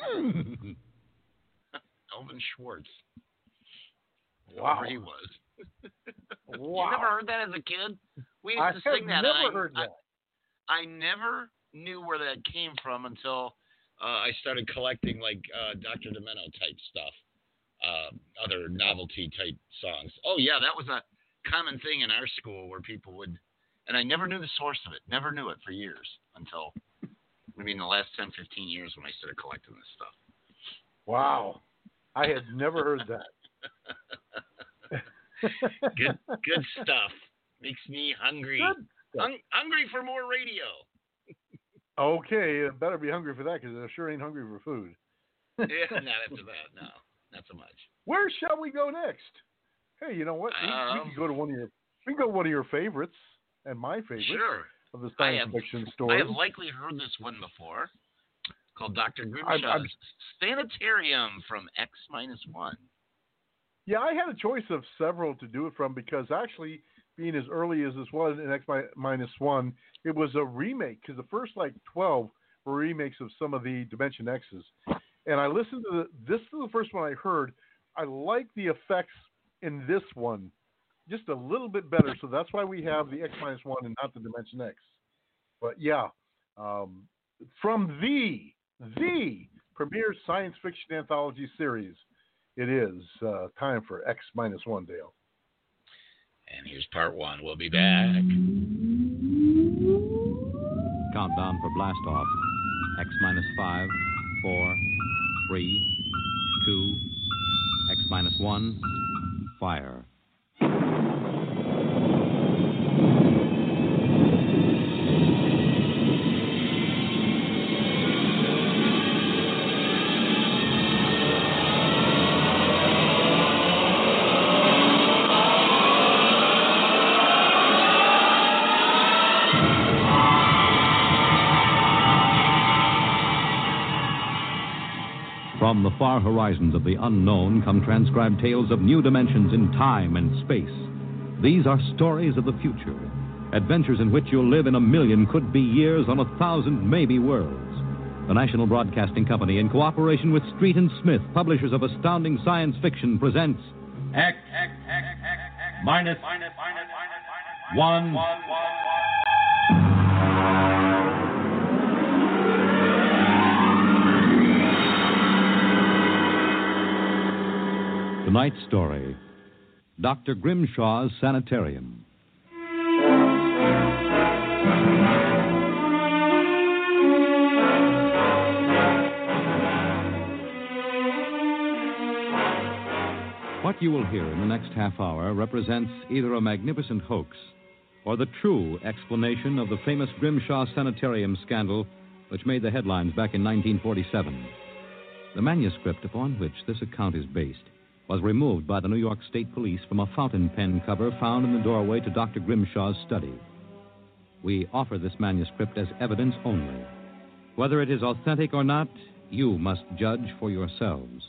Elvin Schwartz. Wow. Whoever he was. Wow. You never heard that as a kid? We used I to sing have that. never I, heard that. I, I never knew where that came from until uh, I started collecting like uh, Doctor Demento type stuff, uh, other novelty type songs. Oh yeah, that was a common thing in our school where people would, and I never knew the source of it. Never knew it for years until maybe in the last ten, fifteen years when I started collecting this stuff. Wow. I had never heard that. good good stuff. Makes me hungry. Hung, hungry for more radio. Okay, better be hungry for that because I sure ain't hungry for food. Yeah, not after that. No, not so much. Where shall we go next? Hey, you know what? We, Um, we can go to one of your we can go to one of your favorites and my favorite Sure. of the science I have, fiction I stories. have likely heard this one before. Called Doctor I'm- Grimshaw's I'm- Sanitarium from X minus one. Yeah, I had a choice of several to do it from because actually, being as early as this was in X minus one, it was a remake because the first like twelve were remakes of some of the Dimension X's. And I listened to the, this is the first one I heard. I like the effects in this one just a little bit better, so that's why we have the X minus one and not the Dimension X. But yeah, um, from the the premier science fiction anthology series. It is uh, time for X minus one, Dale. And here's part one. We'll be back. Countdown for blast off. X minus five, four, three, two, X minus one, fire. From the far horizons of the unknown come transcribed tales of new dimensions in time and space. These are stories of the future, adventures in which you'll live in a million could-be years on a thousand maybe worlds. The National Broadcasting Company, in cooperation with Street and Smith, publishers of astounding science fiction, presents X minus one. Tonight's story, Doctor Grimshaw's Sanitarium. What you will hear in the next half hour represents either a magnificent hoax or the true explanation of the famous Grimshaw Sanitarium scandal which made the headlines back in nineteen forty-seven. The manuscript upon which this account is based was removed by the New York State Police from a fountain pen cover found in the doorway to Doctor Grimshaw's study. We offer this manuscript as evidence only. Whether it is authentic or not, you must judge for yourselves.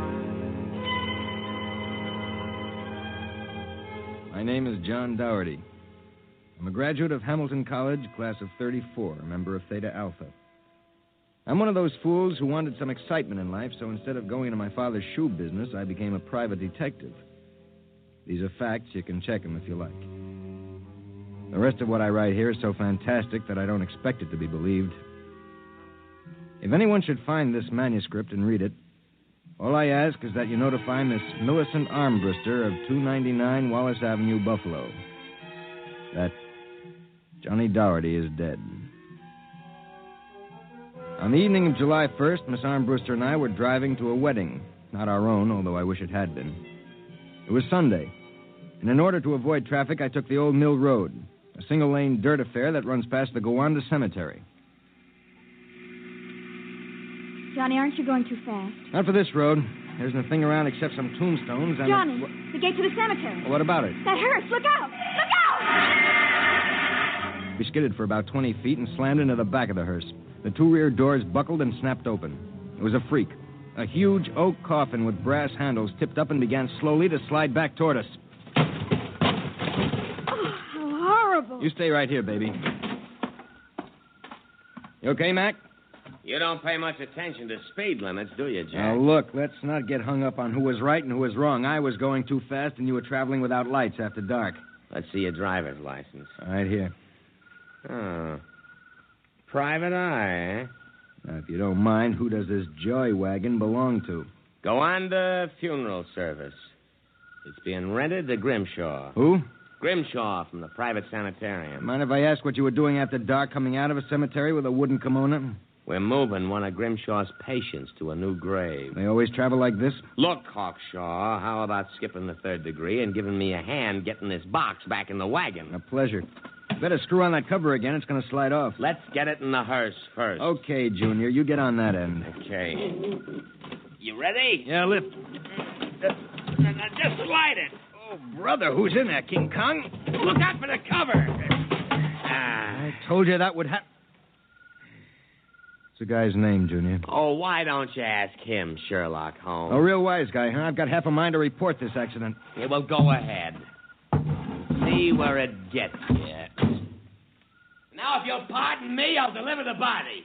My name is John Dougherty. I'm a graduate of Hamilton College, class of thirty-four, a member of Theta Alpha. I'm one of those fools who wanted some excitement in life, so instead of going into my father's shoe business, I became a private detective. These are facts. You can check them if you like. The rest of what I write here is so fantastic that I don't expect it to be believed. If anyone should find this manuscript and read it, all I ask is that you notify Miss Millicent Armbruster of two ninety-nine Wallace Avenue, Buffalo, that Johnny Dougherty is dead. On the evening of July first, Miss Armbruster and I were driving to a wedding. Not our own, although I wish it had been. It was Sunday, and in order to avoid traffic, I took the Old Mill Road, a single-lane dirt affair that runs past the Gowanda Cemetery. Johnny, aren't you going too fast? Not for this road. There isn't a thing around except some tombstones and... Johnny, A... the gate to the cemetery. Well, what about it? That hearse, look out! Look out! We skidded for about twenty feet and slammed into the back of the hearse. The two rear doors buckled and snapped open. It was a freak. A huge oak coffin with brass handles tipped up and began slowly to slide back toward us. Oh, how horrible. You stay right here, baby. You okay, Mac? You don't pay much attention to speed limits, do you, Jack? Now, look, let's not get hung up on who was right and who was wrong. I was going too fast, and you were traveling without lights after dark. Let's see your driver's license. Right here. Oh. Private eye, eh? Now, if you don't mind, who does this joy wagon belong to? Gowanda Funeral Service. It's being rented to Grimshaw. Who? Grimshaw from the private sanitarium. Mind if I ask what you were doing after dark coming out of a cemetery with a wooden kimono? We're moving one of Grimshaw's patients to a new grave. They always travel like this? Look, Hawkshaw, how about skipping the third degree and giving me a hand getting this box back in the wagon? A pleasure. Better screw on that cover again. It's going to slide off. Let's get it in the hearse first. Okay, Junior. You get on that end. Okay. You ready? Yeah, lift. Uh, now just slide it. Oh, brother, who's in there, King Kong? Look out for the cover. Ah. I told you that would happen. What's the guy's name, Junior? Oh, why don't you ask him, Sherlock Holmes? A real wise guy, huh? I've got half a mind to report this accident. Yeah, well, go ahead. See where it gets you. Now, if you'll pardon me, I'll deliver the body.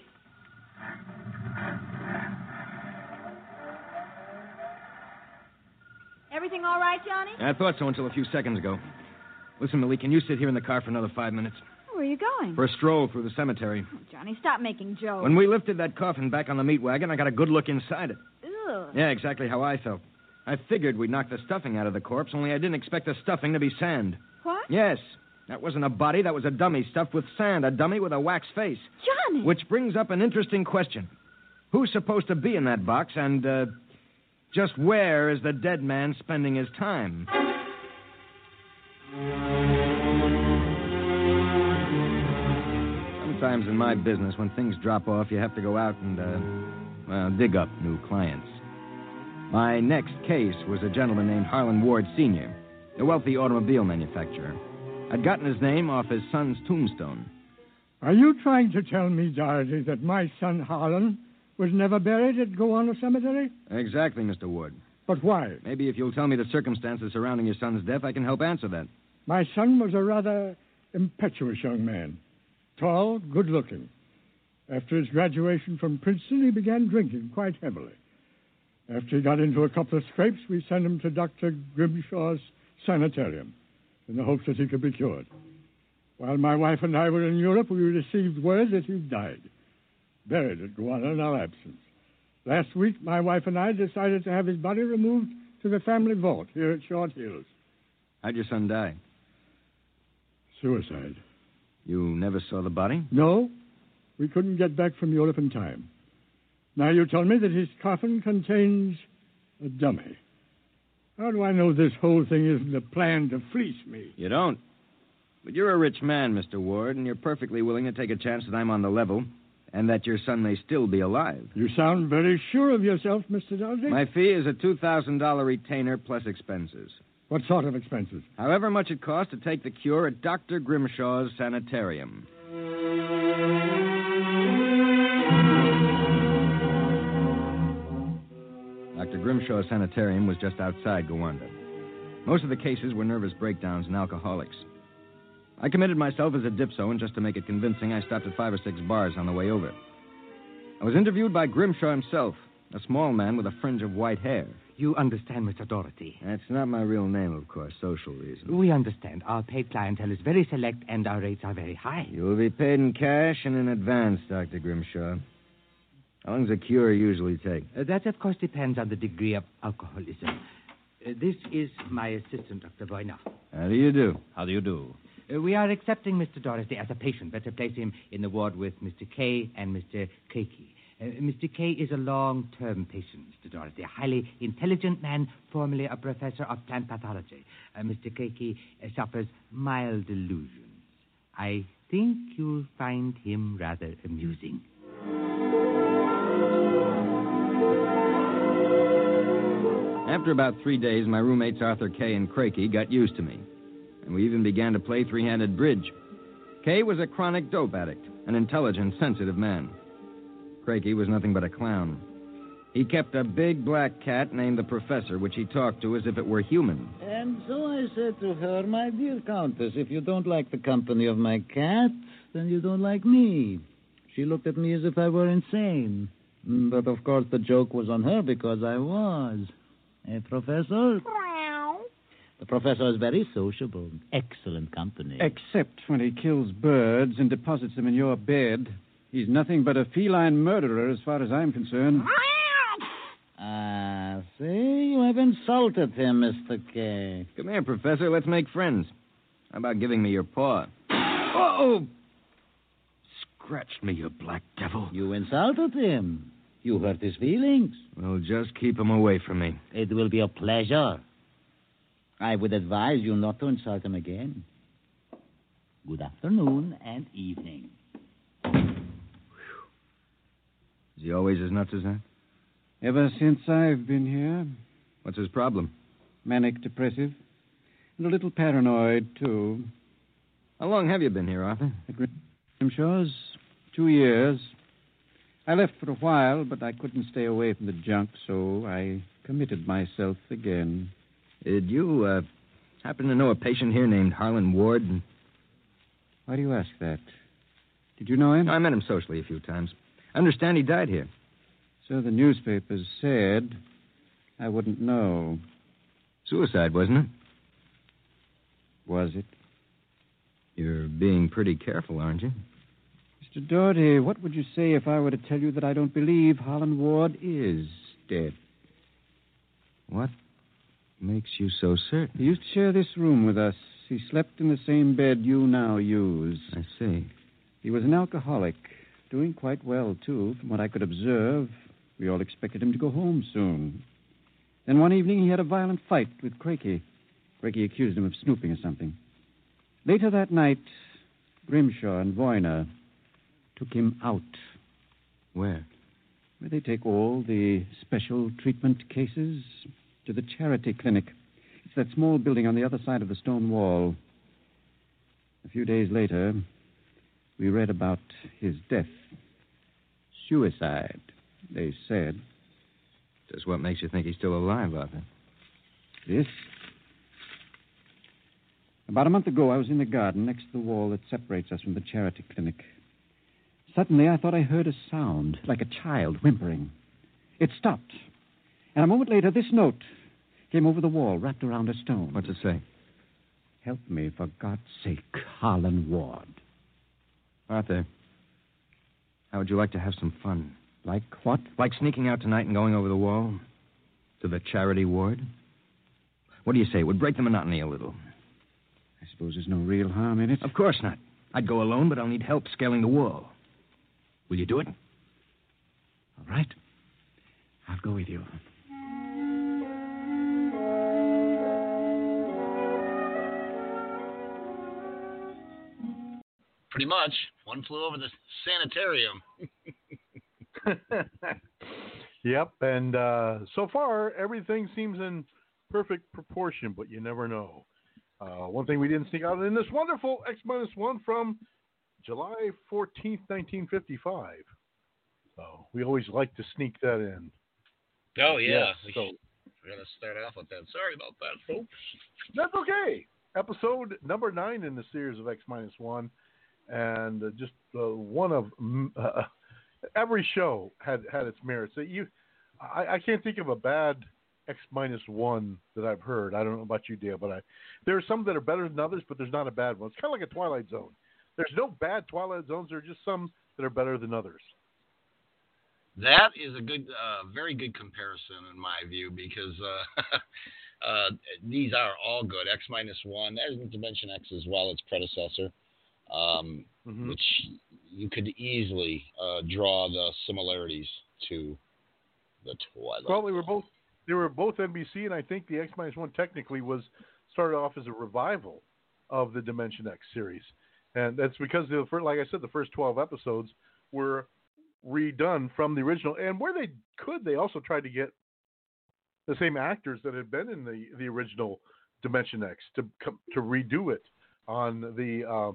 Everything all right, Johnny? I thought so until a few seconds ago. Listen, Millie, can you sit here in the car for another five minutes? Where are you going? For a stroll through the cemetery. Oh, Johnny, stop making jokes. When we lifted that coffin back on the meat wagon, I got a good look inside it. Ugh. Yeah, exactly how I felt. I figured we'd knock the stuffing out of the corpse, only I didn't expect the stuffing to be sand. What? Yes. That wasn't a body. That was a dummy stuffed with sand. A dummy with a wax face. Johnny! Which brings up an interesting question. Who's supposed to be in that box, and, uh, just where is the dead man spending his time? Sometimes in my business, when things drop off, you have to go out and, uh, well, dig up new clients. My next case was a gentleman named Harlan Ward Senior, a wealthy automobile manufacturer. I'd gotten his name off his son's tombstone. Are you trying to tell me, Dougherty, that my son Harlan was never buried at Gowanus Cemetery? Exactly, Mister Ward. But why? Maybe if you'll tell me the circumstances surrounding your son's death, I can help answer that. My son was a rather impetuous young man. Tall, good-looking. After his graduation from Princeton, he began drinking quite heavily. After he got into a couple of scrapes, we sent him to Doctor Grimshaw's sanitarium in the hopes that he could be cured. While my wife and I were in Europe, we received word that he died, buried at Gowanus in our absence. Last week, my wife and I decided to have his body removed to the family vault here at Short Hills. How'd your son die? Suicide. You never saw the body? No. We couldn't get back from Europe in time. Now you tell me that his coffin contains a dummy. How do I know this whole thing isn't a plan to fleece me? You don't. But you're a rich man, Mister Ward, and you're perfectly willing to take a chance that I'm on the level and that your son may still be alive. You sound very sure of yourself, Mister Dorsey. My fee is a two thousand dollars retainer plus expenses. What sort of expenses? However much it costs to take the cure at Doctor Grimshaw's sanitarium. Doctor Grimshaw's sanitarium was just outside Gowanda. Most of the cases were nervous breakdowns and alcoholics. I committed myself as a dipso, and just to make it convincing, I stopped at five or six bars on the way over. I was interviewed by Grimshaw himself, a small man with a fringe of white hair. You understand, Mister Doherty. That's not my real name, of course, social reasons. We understand. Our paid clientele is very select, and our rates are very high. You will be paid in cash and in advance, Doctor Grimshaw. How long does a cure usually take? Uh, that, of course, depends on the degree of alcoholism. Uh, this is my assistant, Doctor Boyner. How do you do? How do you do? Uh, we are accepting Mister Doherty as a patient. Better place him in the ward with Mister Kay and Mister Keiki. Uh, Mister Kay is a long-term patient, Mister Doherty, a highly intelligent man, formerly a professor of plant pathology. Uh, Mister Keiki uh, suffers mild delusions. I think you'll find him rather amusing. After about three days, my roommates Arthur Kay and Crakey got used to me, and we even began to play three-handed bridge. Kay was a chronic dope addict, an intelligent, sensitive man. Crakey was nothing but a clown. He kept a big black cat named the Professor, which he talked to as if it were human. And so I said to her, my dear Countess, if you don't like the company of my cat, then you don't like me. She looked at me as if I were insane. But, of course, the joke was on her because I was. Eh, Professor? The professor is very sociable. Excellent company. Except when he kills birds and deposits them in your bed. He's nothing but a feline murderer as far as I'm concerned. Ah, see? You have insulted him, Mister K. Come here, Professor. Let's make friends. How about giving me your paw? Oh! Scratched me, you black devil. You insulted him. You hurt his feelings. Well, just keep him away from me. It will be a pleasure. I would advise you not to insult him again. Good afternoon and evening. Is he always as nuts as that? Ever since I've been here. What's his problem? Manic depressive. And a little paranoid, too. How long have you been here, Arthur? At Grimshaw's. Two years. I left for a while, but I couldn't stay away from the junk, so I committed myself again. Did you, uh, happen to know a patient here named Harlan Ward? Why do you ask that? Did you know him? I met him socially a few times. I understand he died here. So the newspapers said. I wouldn't know. Suicide, wasn't it? Was it? You're being pretty careful, aren't you? Mister Doherty, what would you say if I were to tell you that I don't believe Harlan Ward is dead? What makes you so certain? He used to share this room with us. He slept in the same bed you now use. I see. He was an alcoholic, doing quite well, too, from what I could observe. We all expected him to go home soon. Then one evening he had a violent fight with Crakey. Crakey accused him of snooping or something. Later that night, Grimshaw and Voyner took him out. Where? Where they take all the special treatment cases to the charity clinic. It's that small building on the other side of the stone wall. A few days later, we read about his death. Suicide. they said. Just what makes you think he's still alive, Arthur? This? About a month ago, I was in the garden next to the wall that separates us from the charity clinic. Suddenly, I thought I heard a sound, like a child whimpering. It stopped. And a moment later, this note came over the wall, wrapped around a stone. What's it say? Help me, for God's sake, Harlan Ward. Arthur, how would you like to have some fun? Like what? Like sneaking out tonight and going over the wall to the charity ward? What do you say? It would break the monotony a little. I suppose there's no real harm in it. Of course not. I'd go alone, but I'll need help scaling the wall. Will you do it? All right. I'll go with you. Pretty much. One flew over the sanitarium. Yep, and uh, so far, everything seems in perfect proportion, but you never know. Uh, one thing we didn't sneak out in this wonderful X minus one from July fourteenth, nineteen fifty-five. So we always like to sneak that in. Oh, yeah. Yes, we so, We're going to start off with that. Sorry about that, folks. That's okay. Episode number nine in the series of X minus one. And uh, just uh, one of uh, every show had, had its merits. You, I, I can't think of a bad X minus one that I've heard. I don't know about you, Dale, but I, there are some that are better than others, but there's not a bad one. It's kind of like a Twilight Zone. There's no bad Twilight Zones. There are just some that are better than others. That is a good, uh, very good comparison in my view, because uh, uh, these are all good. X minus one, as Dimension X as well, its predecessor. Um, mm-hmm. Which you could easily uh, draw the similarities to the Twilight. Well, they were both they were both N B C, and I think the X minus one technically was started off as a revival of the Dimension X series, and that's because the first, like I said, the first twelve episodes were redone from the original, and where they could, they also tried to get the same actors that had been in the, the original Dimension X to to redo it on the. Uh,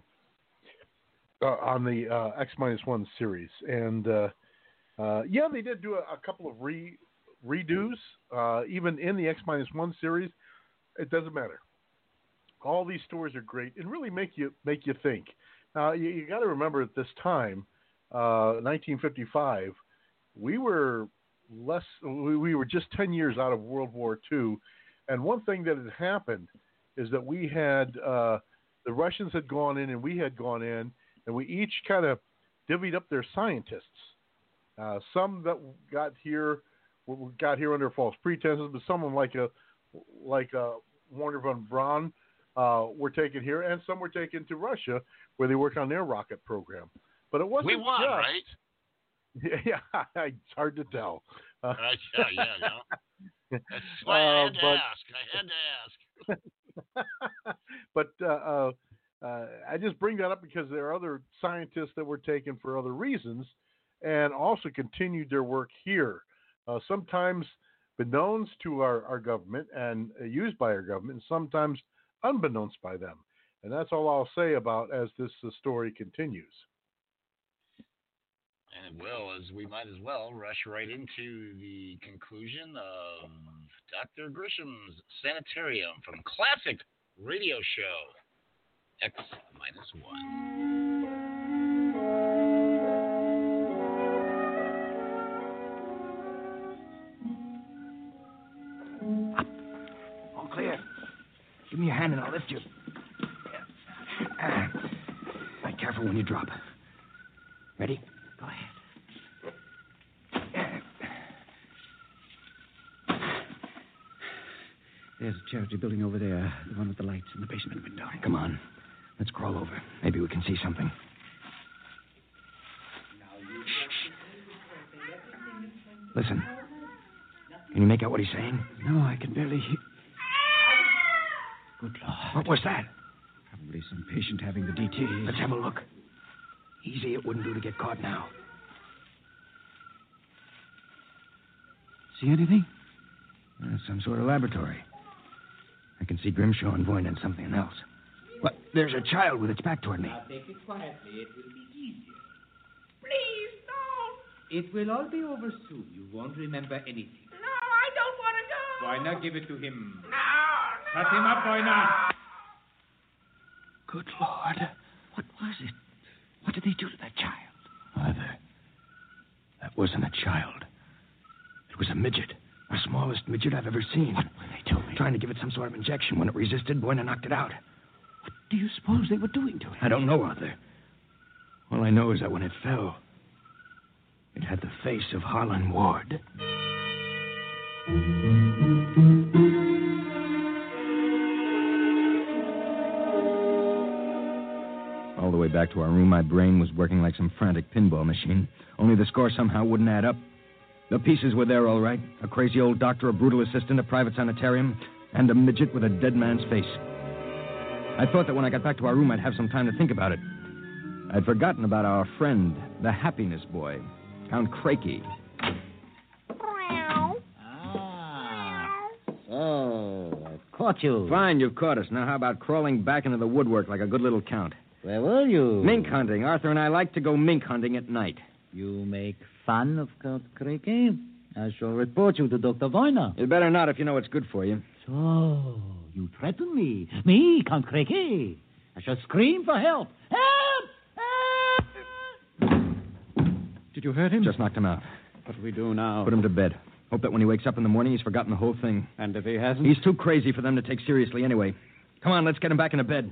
Uh, on the uh, X minus one series, and uh, uh, yeah, they did do a, a couple of re redos, uh, even in the X minus one series. It doesn't matter. All these stories are great and really make you make you think. Now you, you got to remember at this time, uh, nineteen fifty-five, we were less. We, we were just ten years out of World War Two, and one thing that had happened is that we had uh, the Russians had gone in and we had gone in. And we each kind of divvied up their scientists. Uh, some that got here got here under false pretenses, but some of them like a like a Warner von Braun uh, were taken here, and some were taken to Russia where they worked on their rocket program. But it wasn't we won, just, right? Yeah, it's hard to tell. Uh, uh, yeah, yeah, no. That's why I had to uh, but, ask. I had to ask. but. Uh, uh, Uh, I just bring that up because there are other scientists that were taken for other reasons and also continued their work here, uh, sometimes beknownst to our, our government and uh, used by our government, and sometimes unbeknownst by them. And that's all I'll say about as this uh, story continues. And well, as we might as well rush right into the conclusion of Doctor Grisham's Sanitarium from Classic Radio Show. X minus one. All clear. Give me your hand and I'll lift you. Uh, be careful when you drop. Ready? Go ahead. There's a charity building over there, the one with the lights in the basement window. Come on. Let's crawl over. Maybe we can see something. Listen. Can you make out what he's saying? No, I can barely hear. Good Lord. What was that? Probably some patient having the D T. Let's have a look. Easy, it wouldn't do to get caught now. See anything? Uh, some sort of laboratory. I can see Grimshaw and Voyne and something else. What? There's a child with its back toward me. Now take it quietly. It will be easier. Please, don't. It will all be over soon. You won't remember anything. No, I don't want to go. Why not give it to him? No, no. Shut him up, Boyna. Good Lord. What was it? What did they do to that child? Arthur, that wasn't a child. It was a midget. The smallest midget I've ever seen. What were they doing? Trying to give it some sort of injection. When it resisted, Boyna knocked it out. What do you suppose they were doing to it? I don't know, Arthur. All I know is that when it fell, it had the face of Harlan Ward. All the way back to our room, my brain was working like some frantic pinball machine. Only the score somehow wouldn't add up. The pieces were there, all right. A crazy old doctor, a brutal assistant, a private sanitarium, and a midget with a dead man's face. I thought that when I got back to our room, I'd have some time to think about it. I'd forgotten about our friend, the happiness boy, Count Crakey. Oh, I caught you. Fine, you've caught us. Now how about crawling back into the woodwork like a good little count? Where were you? Mink hunting. Arthur and I like to go mink hunting at night. You make fun of Count Crakey? I shall report you to Doctor Boyna. You'd better not if you know it's good for you. So, you threaten me? Me, Count Crakey? I shall scream for help. Help! Help! Did you hurt him? Just knocked him out. What do we do now? Put him to bed. Hope that when he wakes up in the morning, he's forgotten the whole thing. And if he hasn't? He's too crazy for them to take seriously anyway. Come on, let's get him back into bed.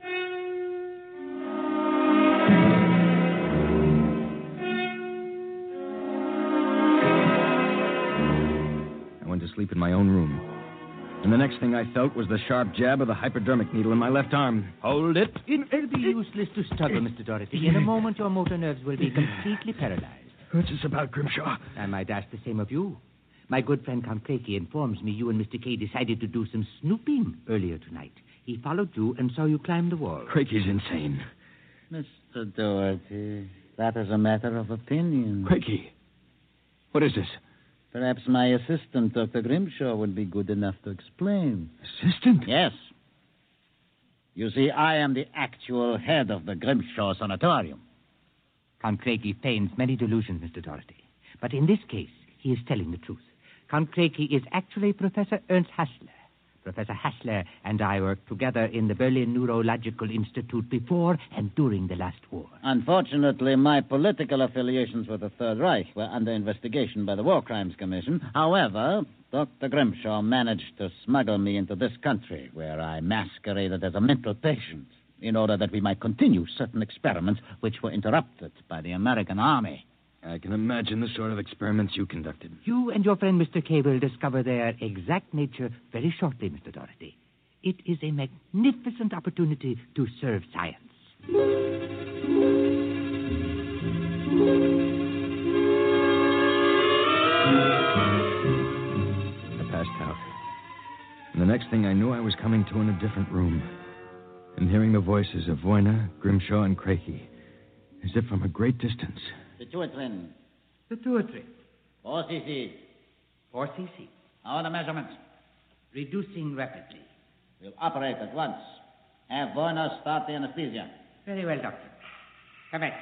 I went to sleep in my own room. And the next thing I felt was the sharp jab of the hypodermic needle in my left arm. Hold it. It will be useless to struggle, Mister Doherty. In a moment, your motor nerves will be completely paralyzed. What's this about, Grimshaw? I might ask the same of you. My good friend Count Crakey informs me you and Mister Kay decided to do some snooping earlier tonight. He followed you and saw you climb the wall. Crakey's insane. Mister Doherty, that is a matter of opinion. Crakey, what is this? Perhaps my assistant, Doctor Grimshaw, would be good enough to explain. Assistant? Yes. You see, I am the actual head of the Grimshaw Sanatorium. Count Crakey feigns many delusions, Mister Doherty. But in this case, he is telling the truth. Count Crakey is actually Professor Ernst Hassler. Professor Hassler and I worked together in the Berlin Neurological Institute before and during the last war. Unfortunately, my political affiliations with the Third Reich were under investigation by the War Crimes Commission. However, Doctor Grimshaw managed to smuggle me into this country, where I masqueraded as a mental patient in order that we might continue certain experiments which were interrupted by the American Army. I can imagine the sort of experiments you conducted. You and your friend Mister Kay will discover their exact nature very shortly, Mister Doherty. It is a magnificent opportunity to serve science. I passed out. And the next thing I knew, I was coming to in a different room and hearing the voices of Boyna, Grimshaw, and Crakey, as if from a great distance. Pituitrin. Pituitrin. Four C C. Four C C. How are the measurements? Reducing rapidly. We'll operate at once. Have Boyna start the anesthesia. Very well, Doctor. Come back.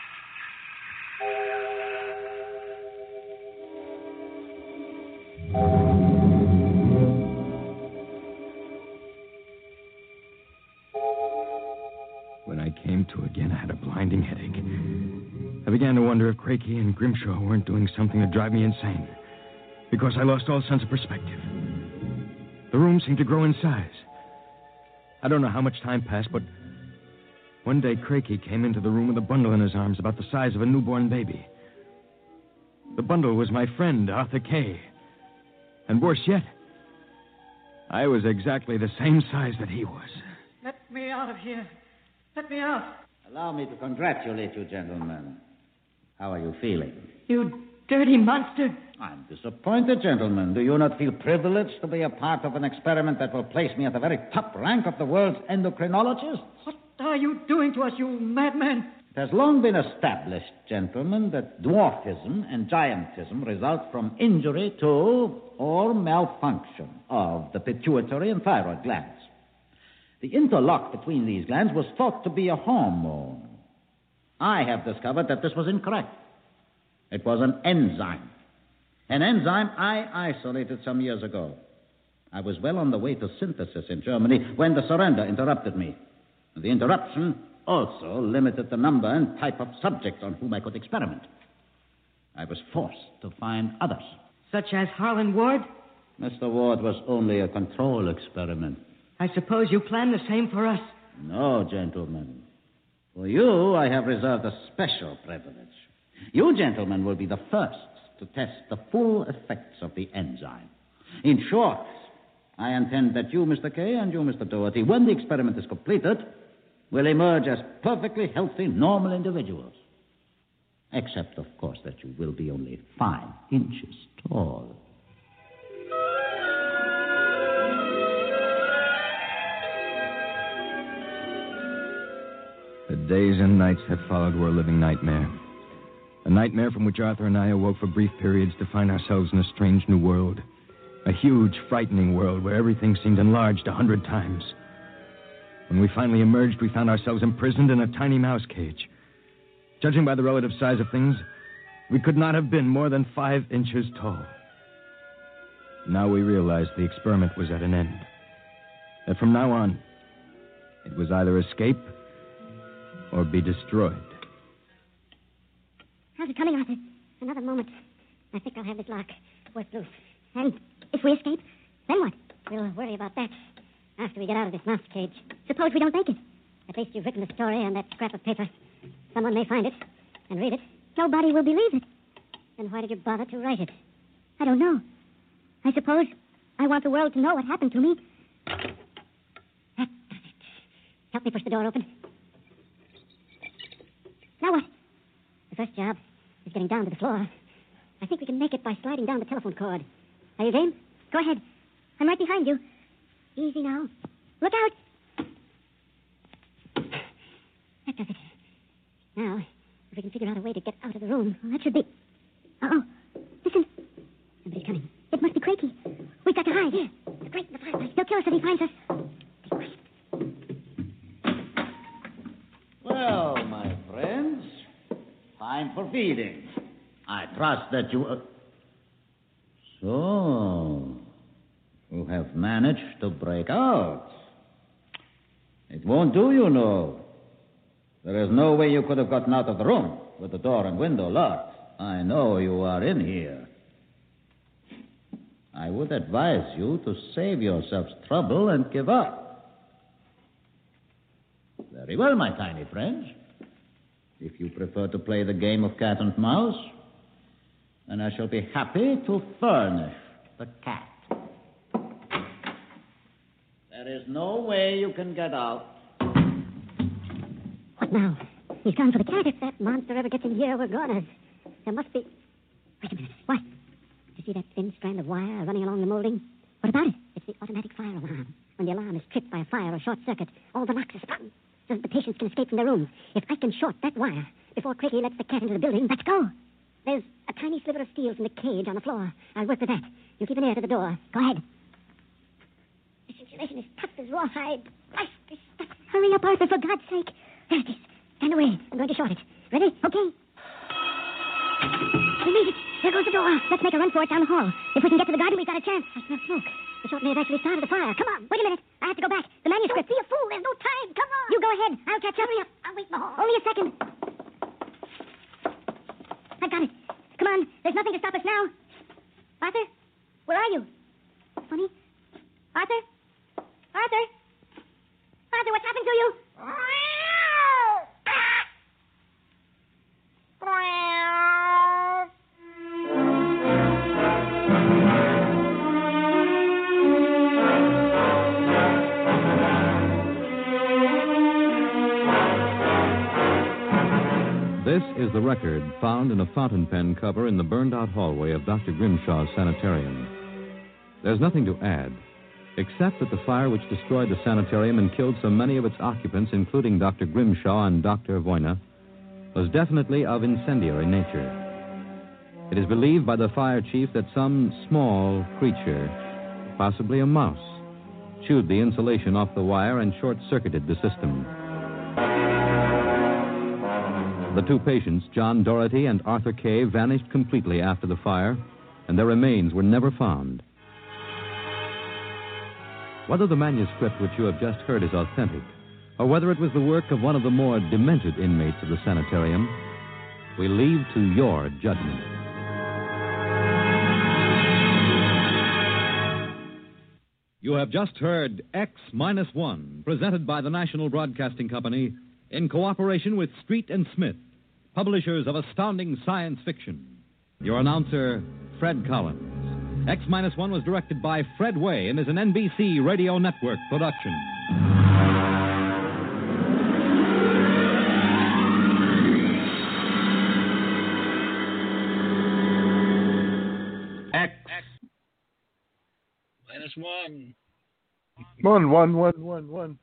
When I came to again, I had a blinding headache. I began to wonder if Crakey and Grimshaw weren't doing something to drive me insane, because I lost all sense of perspective. The room seemed to grow in size. I don't know how much time passed, but one day Crakey came into the room with a bundle in his arms about the size of a newborn baby. The bundle was my friend, Arthur Kay. And worse yet, I was exactly the same size that he was. Let me out of here. Let me out. Allow me to congratulate you, gentlemen. How are you feeling? You dirty monster. I'm disappointed, gentlemen. Do you not feel privileged to be a part of an experiment that will place me at the very top rank of the world's endocrinologists? What are you doing to us, you madman? It has long been established, gentlemen, that dwarfism and giantism result from injury to or malfunction of the pituitary and thyroid glands. The interlock between these glands was thought to be a hormone. I have discovered that this was incorrect. It was an enzyme. An enzyme I isolated some years ago. I was well on the way to synthesis in Germany when the surrender interrupted me. The interruption also limited the number and type of subjects on whom I could experiment. I was forced to find others. Such as Harlan Ward? Mister Ward was only a control experiment. I suppose you plan the same for us. No, gentlemen. For you, I have reserved a special privilege. You, gentlemen, will be the first to test the full effects of the enzyme. In short, I intend that you, Mister Kay, and you, Mister Doherty, when the experiment is completed, will emerge as perfectly healthy, normal individuals. Except, of course, that you will be only five inches tall. The days and nights that followed were a living nightmare. A nightmare from which Arthur and I awoke for brief periods to find ourselves in a strange new world. A huge, frightening world where everything seemed enlarged a hundred times. When we finally emerged, we found ourselves imprisoned in a tiny mouse cage. Judging by the relative size of things, we could not have been more than five inches tall. Now we realized the experiment was at an end. That from now on, it was either escape or be destroyed. How's it coming, Arthur? Another moment. I think I'll have this lock worked loose. And if we escape, then what? We'll worry about that after we get out of this mouse cage. Suppose we don't make it. At least you've written the story on that scrap of paper. Someone may find it and read it. Nobody will believe it. Then why did you bother to write it? I don't know. I suppose I want the world to know what happened to me. That does it. Help me push the door open. Now what? The first job is getting down to the floor. I think we can make it by sliding down the telephone cord. Are you game? Go ahead. I'm right behind you. Easy now. Look out. That does it. Now, if we can figure out a way to get out of the room, well, that should be... Uh-oh. Listen. Somebody's coming. It must be Crakey. We've got to hide. Here. The grate in the fireplace. He'll kill us if he finds us. Well, my friends, time for feeding. I trust that you... Uh... So, you have managed to break out. It won't do, you know. There is no way you could have gotten out of the room with the door and window locked. I know you are in here. I would advise you to save yourselves trouble and give up. Very well, my tiny friends. If you prefer to play the game of cat and mouse, then I shall be happy to furnish the cat. There is no way you can get out. What now? He's gone for the cat. If that monster ever gets in here, we're goners. There must be... Wait a minute. What? You see that thin strand of wire running along the molding? What about it? It's the automatic fire alarm. When the alarm is tripped by a fire or short circuit, all the locks are sprung so that the patients can escape from their rooms. If I can short that wire before Crakey lets the cat into the building, let's go. There's a tiny sliver of steel from the cage on the floor. I'll work with that. You keep an ear to the door. Go ahead. This insulation is tough as rawhide. Blast this stuff. Hurry up, Arthur, for God's sake. There it is. Stand away. I'm going to short it. Ready? Okay. We made it. There goes the door. Let's make a run for it down the hall. If we can get to the garden, we've got a chance. I smell smoke. The short may have actually started the fire. Come on. Wait a minute. I have to go back. The manuscript. Don't be a fool. There's no time. Come on. You go ahead. I'll catch up. Hurry up. I'll wait in the hall. Only a second. I've got it. Come on. There's nothing to stop us now. Arthur? Where are you? Funny. Arthur? Arthur? Arthur, what's happened to you? This is the record found in a fountain pen cover in the burned-out hallway of Doctor Grimshaw's sanitarium. There's nothing to add, except that the fire which destroyed the sanitarium and killed so many of its occupants, including Doctor Grimshaw and Doctor Voyna, was definitely of incendiary nature. It is believed by the fire chief that some small creature, possibly a mouse, chewed the insulation off the wire and short-circuited the system. The two patients, John Doherty and Arthur Kay, vanished completely after the fire, and their remains were never found. Whether the manuscript which you have just heard is authentic, or whether it was the work of one of the more demented inmates of the sanitarium, we leave to your judgment. You have just heard X Minus One, presented by the National Broadcasting Company in cooperation with Street and Smith, publishers of astounding science fiction. Your announcer, Fred Collins. X Minus One was directed by Fred Way and is an N B C Radio Network production. X minus one. One, one, one, one, one.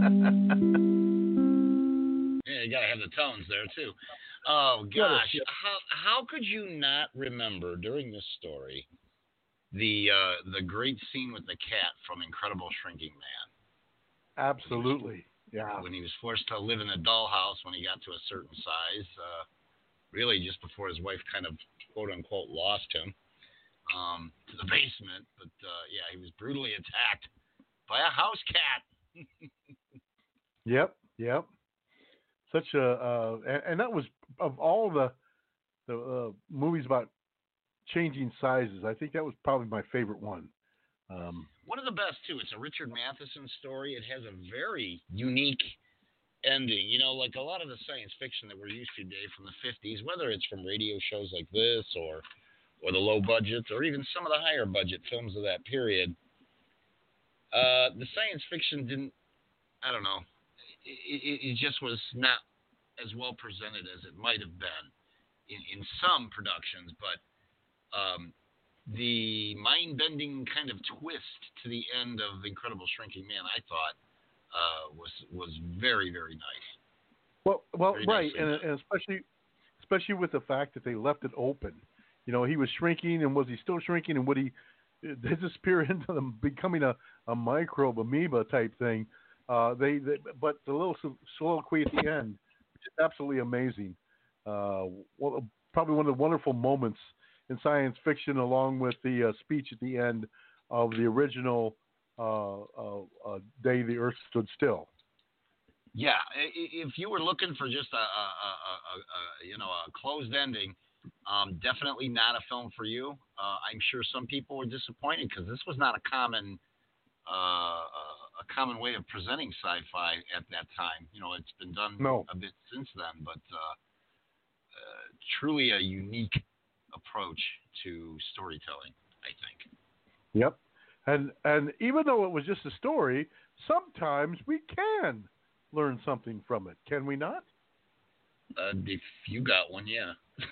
Yeah, you gotta have the tones there too. Oh gosh, how how could you not remember during this story the uh, the great scene with the cat from Incredible Shrinking Man? Absolutely, yeah. When he was forced to live in a dollhouse when he got to a certain size, uh, really just before his wife kind of quote unquote lost him um, to the basement. But uh, yeah, he was brutally attacked by a house cat. Yep, yep. Such a uh, and, and that was of all the the uh, movies about changing sizes. I think that was probably my favorite one. Um, one of the best too. It's a Richard Matheson story. It has a very unique ending. You know, like a lot of the science fiction that we're used to today from the fifties, whether it's from radio shows like this or or the low budget or even some of the higher budget films of that period. Uh, the science fiction didn't. I don't know. It, it just was not as well presented as it might have been in, in some productions, but um, the mind-bending kind of twist to the end of Incredible Shrinking Man, I thought, uh, was was very, very nice. Well, well, very right, nicely and, done. and especially especially with the fact that they left it open. You know, he was shrinking, and was he still shrinking, and would he disappear into them becoming a, a microbe, amoeba type thing? Uh, they, they, but the little soliloquy at the end, which is absolutely amazing. Uh, well, probably one of the wonderful moments in science fiction, along with the uh, speech at the end of the original uh, uh, uh, Day the Earth Stood Still. Yeah, i- if you were looking for just a, a, a, a, a you know a closed ending, um, definitely not a film for you. Uh, I'm sure some people were disappointed because this was not a common. Uh, a common way of presenting sci-fi at that time. You know, it's been done no. a bit since then, but uh, uh, truly a unique approach to storytelling, I think. Yep. And and even though it was just a story, sometimes we can learn something from it, can we not? Uh, if you got one, yeah.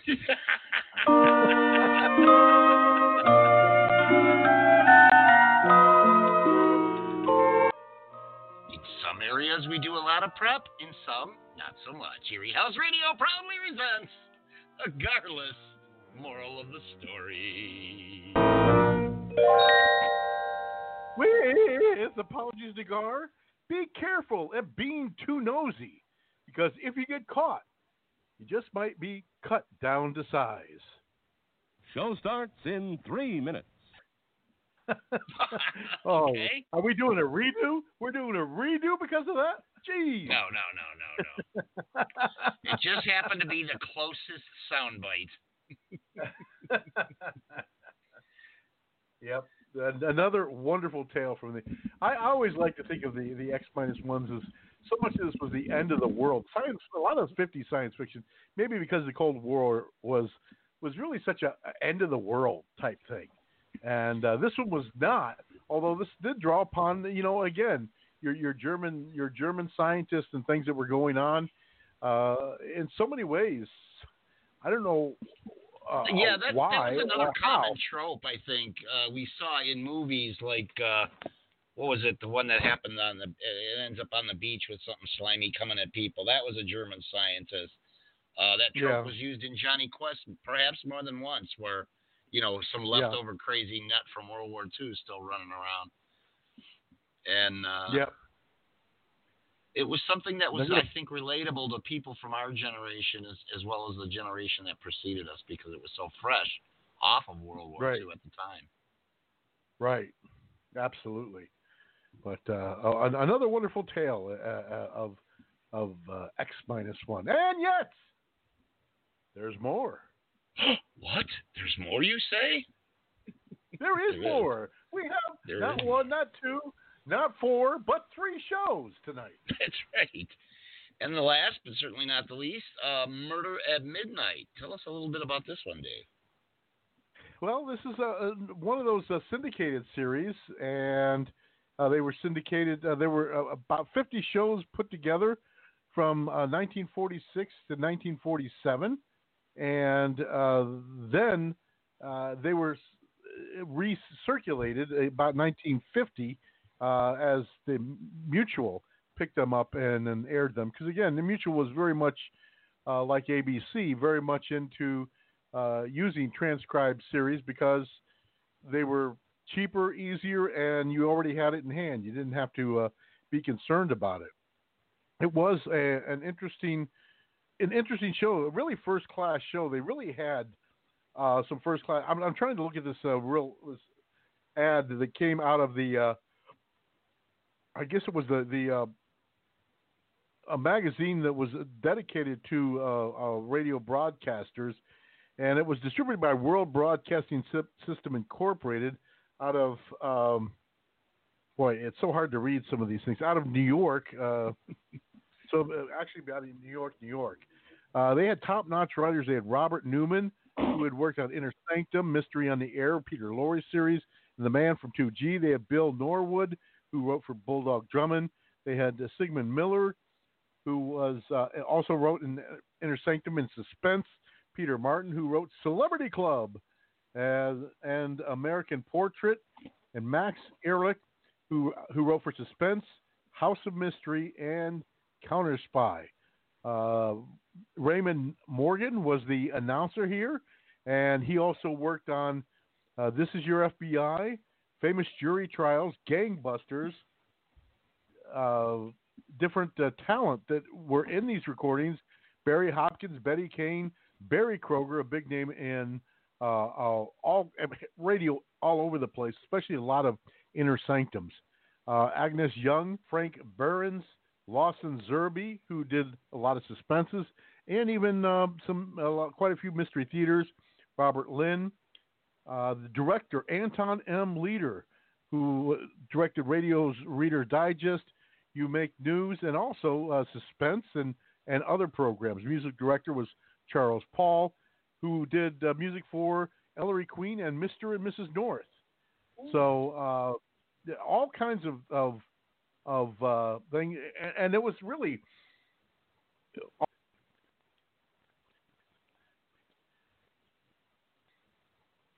Some areas we do a lot of prep, in some, not so much. Erie House Radio proudly presents a Garless Moral of the Story. With apologies to Gar, be careful of being too nosy, because if you get caught, you just might be cut down to size. Show starts in three minutes. Oh, okay. Are we doing a redo? We're doing a redo because of that? Jeez. No, no, no, no, no. It just happened to be the closest soundbite. Yep. And another wonderful tale from the. I always like to think of the, the X minus ones as so much of this was the end of the world. Science, a lot of fifties science fiction, maybe because the Cold War was was really such a, a end of the world type thing. And uh, this one was not, although this did draw upon, you know, again, your your German your German scientists and things that were going on uh, in so many ways. I don't know uh, yeah, that, why that was another or common how. trope, I think, uh, we saw in movies like, uh, what was it, the one that happened on the, it ends up on the beach with something slimy coming at people. That was a German scientist. Uh, that trope Yeah. was used in Johnny Quest perhaps more than once, where you know, some leftover yeah. crazy nut from World War Two still running around. And, uh, yeah. it was something that was, Yeah. I think, relatable to people from our generation as, as well as the generation that preceded us because it was so fresh off of World War Right. Two at the time. Right. Absolutely. But uh, oh, an- another wonderful tale uh, uh, of of uh, X minus one, and yet there's more. What? There's more, you say? There is There is. more. We have There not is. one, not two, not four, but three shows tonight. That's right. And the last, but certainly not the least, uh, Murder at Midnight. Tell us a little bit about this one, Dave. Well, this is a, a, one of those uh, syndicated series, and uh, they were syndicated. Uh, there were uh, about fifty shows put together from uh, nineteen forty-six to nineteen forty-seven, and uh, then uh, they were recirculated about nineteen fifty uh, as the Mutual picked them up and, and aired them. Because again, the Mutual was very much uh, like A B C, very much into uh, using transcribed series because they were cheaper, easier, and you already had it in hand. You didn't have to uh, be concerned about it. It was a, an interesting, an interesting show, a really first class show. They really had uh, some first class. I'm, I'm trying to look at this uh, real this ad that came out of the. Uh, I guess it was the the uh, a magazine that was dedicated to uh, uh, radio broadcasters, and it was distributed by World Broadcasting System Incorporated out of. Um, boy, it's so hard to read some of these things. Out of New York. Uh, so uh, actually, out of New York, New York. Uh, they had top-notch writers. They had Robert Newman, who had worked on Inner Sanctum, Mystery on the Air, Peter Lorre series, and The Man from two G. They had Bill Norwood, who wrote for Bulldog Drummond. They had uh, Sigmund Miller, who was uh, also wrote in Inner Sanctum and Suspense. Peter Martin, who wrote Celebrity Club uh, and American Portrait, and Max Ehrlich, who who wrote for Suspense, House of Mystery, and Counter Spy. Uh, Raymond Morgan was the announcer here, and he also worked on uh, This Is Your F B I, Famous Jury Trials, Gangbusters, uh, different uh, talent that were in these recordings. Barry Hopkins, Betty Kane, Barry Kroger, a big name in uh, uh, all radio all over the place, especially a lot of Inner Sanctums. Uh, Agnes Young, Frank Behrens, Lawson Zerby, who did a lot of suspenses, and even uh, some uh, quite a few mystery theaters. Robert Lynn, uh, the director Anton M. Leader, who directed radio's Reader Digest, You Make News, and also uh, Suspense and, and other programs. Music director was Charles Paul, who did uh, music for Ellery Queen and Mister and Missus North. So uh, all kinds of of, of uh, things, and, and it was really